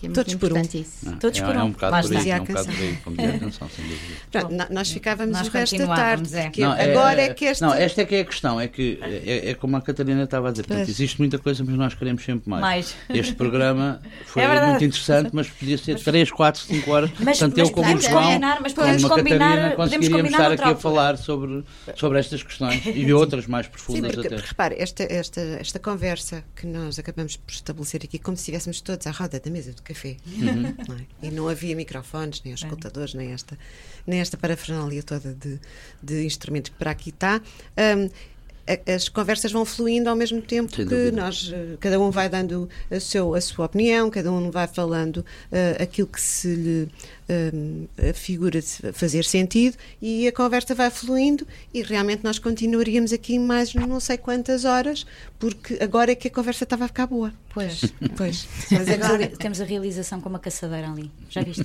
é muito Todos por um. importante isso. Não, Todos é, por é um. um bocado Lá por aí, está. é um bocado por aí, como dizia a canção, sem dúvida. Pronto, no- nós ficávamos Nós o resto da continuávamos, tarde, é. porque Não, agora é, que este... Não, esta é que é a questão, é que é, é como a Catarina estava a dizer, portanto, Pois. existe muita coisa, mas nós queremos sempre mais. Mais. Este programa foi É verdade. muito interessante, mas podia ser três, quatro, cinco horas. Mas, Portanto, mas eu como podemos João, combinar, mas como podemos a combinar, Catarina, podemos conseguiríamos combinar estar noutra aqui a altura. falar sobre, sobre estas questões e outras mais Sim, profundas porque, até. porque repare, esta, esta, esta conversa que nós acabamos por estabelecer aqui, como se estivéssemos todos à roda da mesa do café, Uhum. não é? E não havia microfones, nem escutadores, nem esta, nem esta parafernália toda de, de instrumentos que para aqui está. Hum, a- as conversas vão fluindo ao mesmo tempo Sem que dúvida. nós, eh, cada um vai dando a, seu, a sua opinião, cada um vai falando eh, aquilo que se lhe hum, figura de fazer sentido, e a conversa vai fluindo, e realmente nós continuaríamos aqui mais não sei quantas horas, porque agora é que a conversa estava a ficar boa. Pois. Pois, mas Temos a, agora... temos a realização com uma caçadeira ali. Já viste?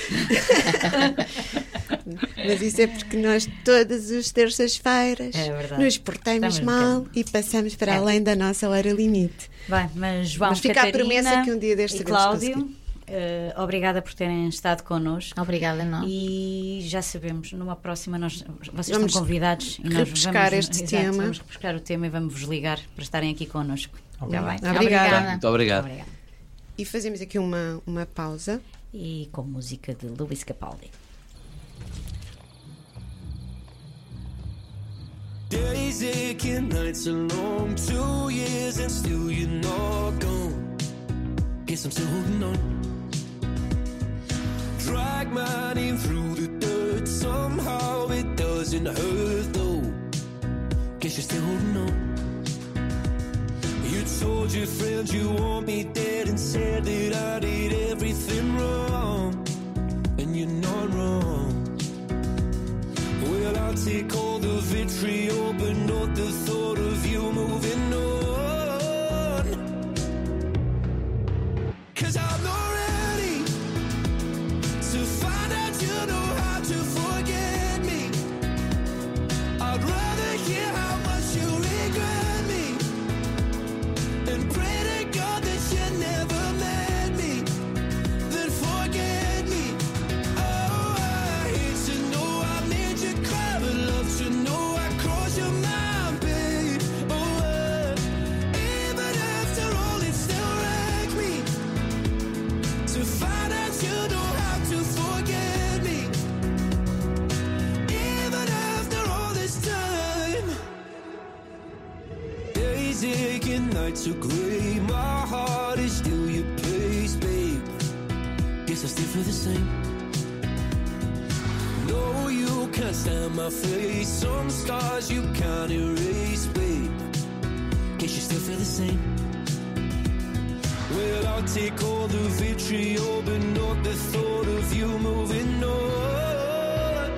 Mas isso é porque nós todas as terças-feiras É verdade. nos portamos Estamos mal um e passamos para É. além da nossa hora limite. Bem, mas João, Mas fica a Catarina promessa que um dia destes e devemos Cláudio, conseguir. eh, obrigada por terem estado connosco. Obrigada, não. E já sabemos, numa próxima nós, vocês Vamos estão convidados e nós repescar vamos, este exato, tema. vamos repescar o tema e vamos vos ligar para estarem aqui connosco. Está bem? Obrigada. Obrigada. Muito obrigado. Obrigada. E fazemos aqui uma, uma pausa. E com música de Luís Capaldi. Days aching, nights are long, two years and still you're not gone. Guess I'm still holding on. Drag my name through the dirt, somehow it doesn't hurt though. Guess you're still holding on. You told your friends you want me dead and said that I did everything wrong, and you're not wrong. Well, I'll take all the vitriol, but not the thought of you moving on. 'Cause I'm not ready to find out you know how to forget me. I'd rather hear how much you regret me and pray to God that you never met me, then forget me. Oh, I hate to know I made you cry, but love to know I crossed your mind, babe. Oh, uh, even after all, it still wrecks me to find out you know how to forget me. Even after all this time, days aching, nights are grey. My heart is still your place, babe. Guess I still feel the same. No, you can't stand my face. Some scars you can't erase, babe. Guess you still feel the same. Well, I'll take all the vitriol, but not the thought of you moving on.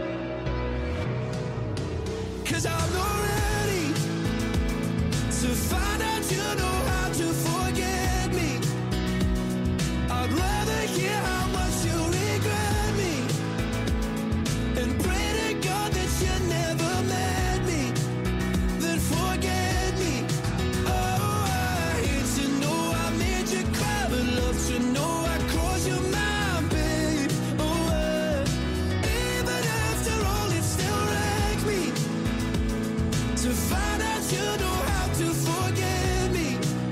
'Cause I'm not ready to find out you know how to forget me. I'd rather hear how much you regret me and pray to God that you never met me, then forget me. Oh, I hate to know I made you cry, but love to know I crossed your mind, babe. Oh, uh, even after all, it still wrecks me to find out you know how to forget me.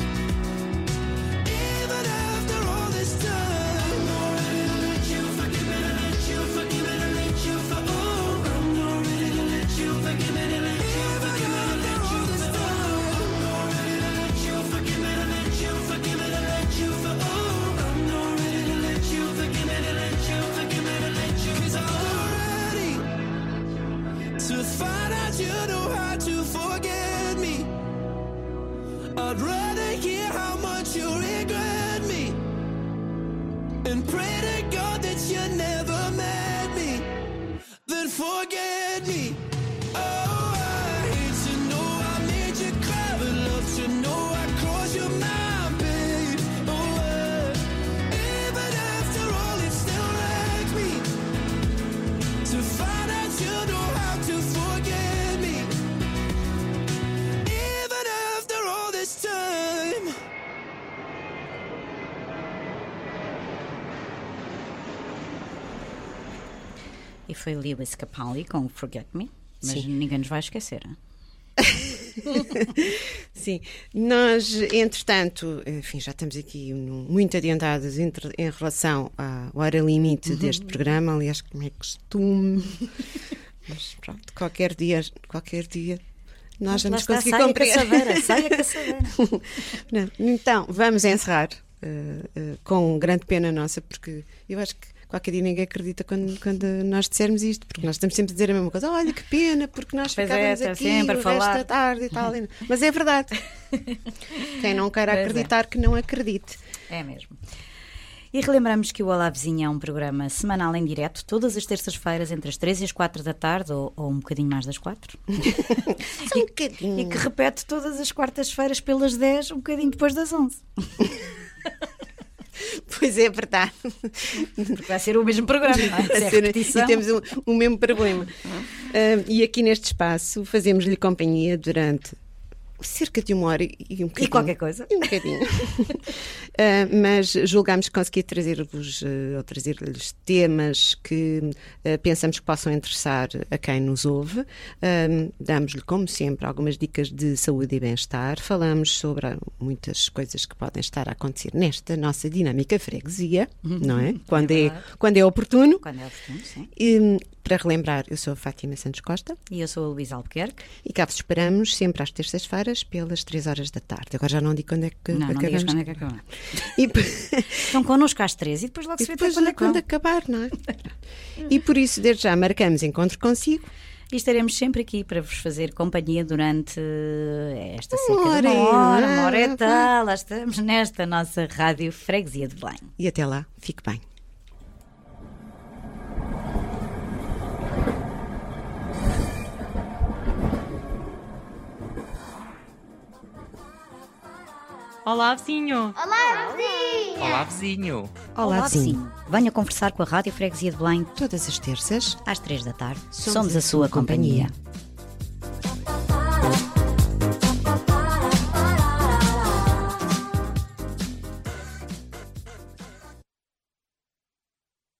Even after all this time, I'm not ready to let you forgive me, to let you forgive me, to let you for oh, I'm not ready to let you forgive me, to let you forgive me, to let you for oh, I'm not ready to let you forgive me, to let you forgive me, to let you for oh, I'm not ready to let you forgive me, to let you forgive me, to let you 'cause I'm not ready to find out you know how to forget me. I'd rather hear how much you regret me and pray to God that you never met me, then forget me. Oh, I hate to know I made you cry, but love to know I crossed your mind, babe. Oh, uh, even after all, it still wrecks me to find out you know how to forget me. Even after all this time. E foi Lewis Capaldi com Forget Me, mas Sim. ninguém nos vai esquecer. Hein? Sim, nós, entretanto, enfim, já estamos aqui muito adiantados em, em relação à hora limite deste programa, aliás, como é costume. Mas pronto, qualquer dia, qualquer dia nós vamos está, conseguir sai a cumprir. caçadeira, sai a caçadeira. Então, vamos encerrar uh, uh, com grande pena nossa, porque eu acho que qualquer dia ninguém acredita quando, quando nós dissermos isto, porque nós estamos sempre a dizer a mesma coisa. Olha, que pena, porque nós Pois ficávamos é, aqui sempre a o falar. resto da tarde e tal. Mas é verdade. Quem não queira Pois é. acreditar, que não acredite. É mesmo. E relembramos que o Olá Vizinha é um programa semanal em direto, todas as terças-feiras, entre as três e as quatro da tarde, ou, ou um bocadinho mais das quatro. Só um bocadinho. E que repete todas as quartas-feiras pelas dez, um bocadinho depois das onze. Pois é verdade. Porque vai ser o mesmo programa, não é? Se é repetição. E temos o, o mesmo problema. Uh, e aqui neste espaço fazemos-lhe companhia durante cerca de uma hora e um bocadinho. E qualquer coisa. E um bocadinho. uh, mas julgamos conseguir trazer-vos uh, ou trazer-lhes temas que uh, pensamos que possam interessar a quem nos ouve. Uh, Damos-lhe, como sempre, algumas dicas de saúde e bem-estar. Falamos sobre uh, muitas coisas que podem estar a acontecer nesta nossa dinâmica freguesia, uhum. não é? Quando é, é, quando é oportuno. Quando é oportuno, sim. E, para relembrar, eu sou a Fátima Santos Costa. E eu sou a Luísa Albuquerque. E cá vos esperamos sempre às terças-feiras pelas três horas da tarde. Agora já não digo quando é que não, acabamos. Não digas quando é que acabamos. E... Estão connosco às três e depois logo se vê depois quando, quando acabar, não é? E por isso, desde já, marcamos encontro consigo. E estaremos sempre aqui para vos fazer companhia durante esta cerca uma de uma hora, uma hora é, e tal. Lá estamos nesta nossa rádio Freguesia de Belém. E até lá, fique bem. Olá, vizinho! Olá, vizinho! Olá, vizinho! Olá, Olá vizinho! vizinho. Venha conversar com a Rádio Freguesia de Belém Todas as terças, às três da tarde. Somos Somos a a sua sua companhia. companhia.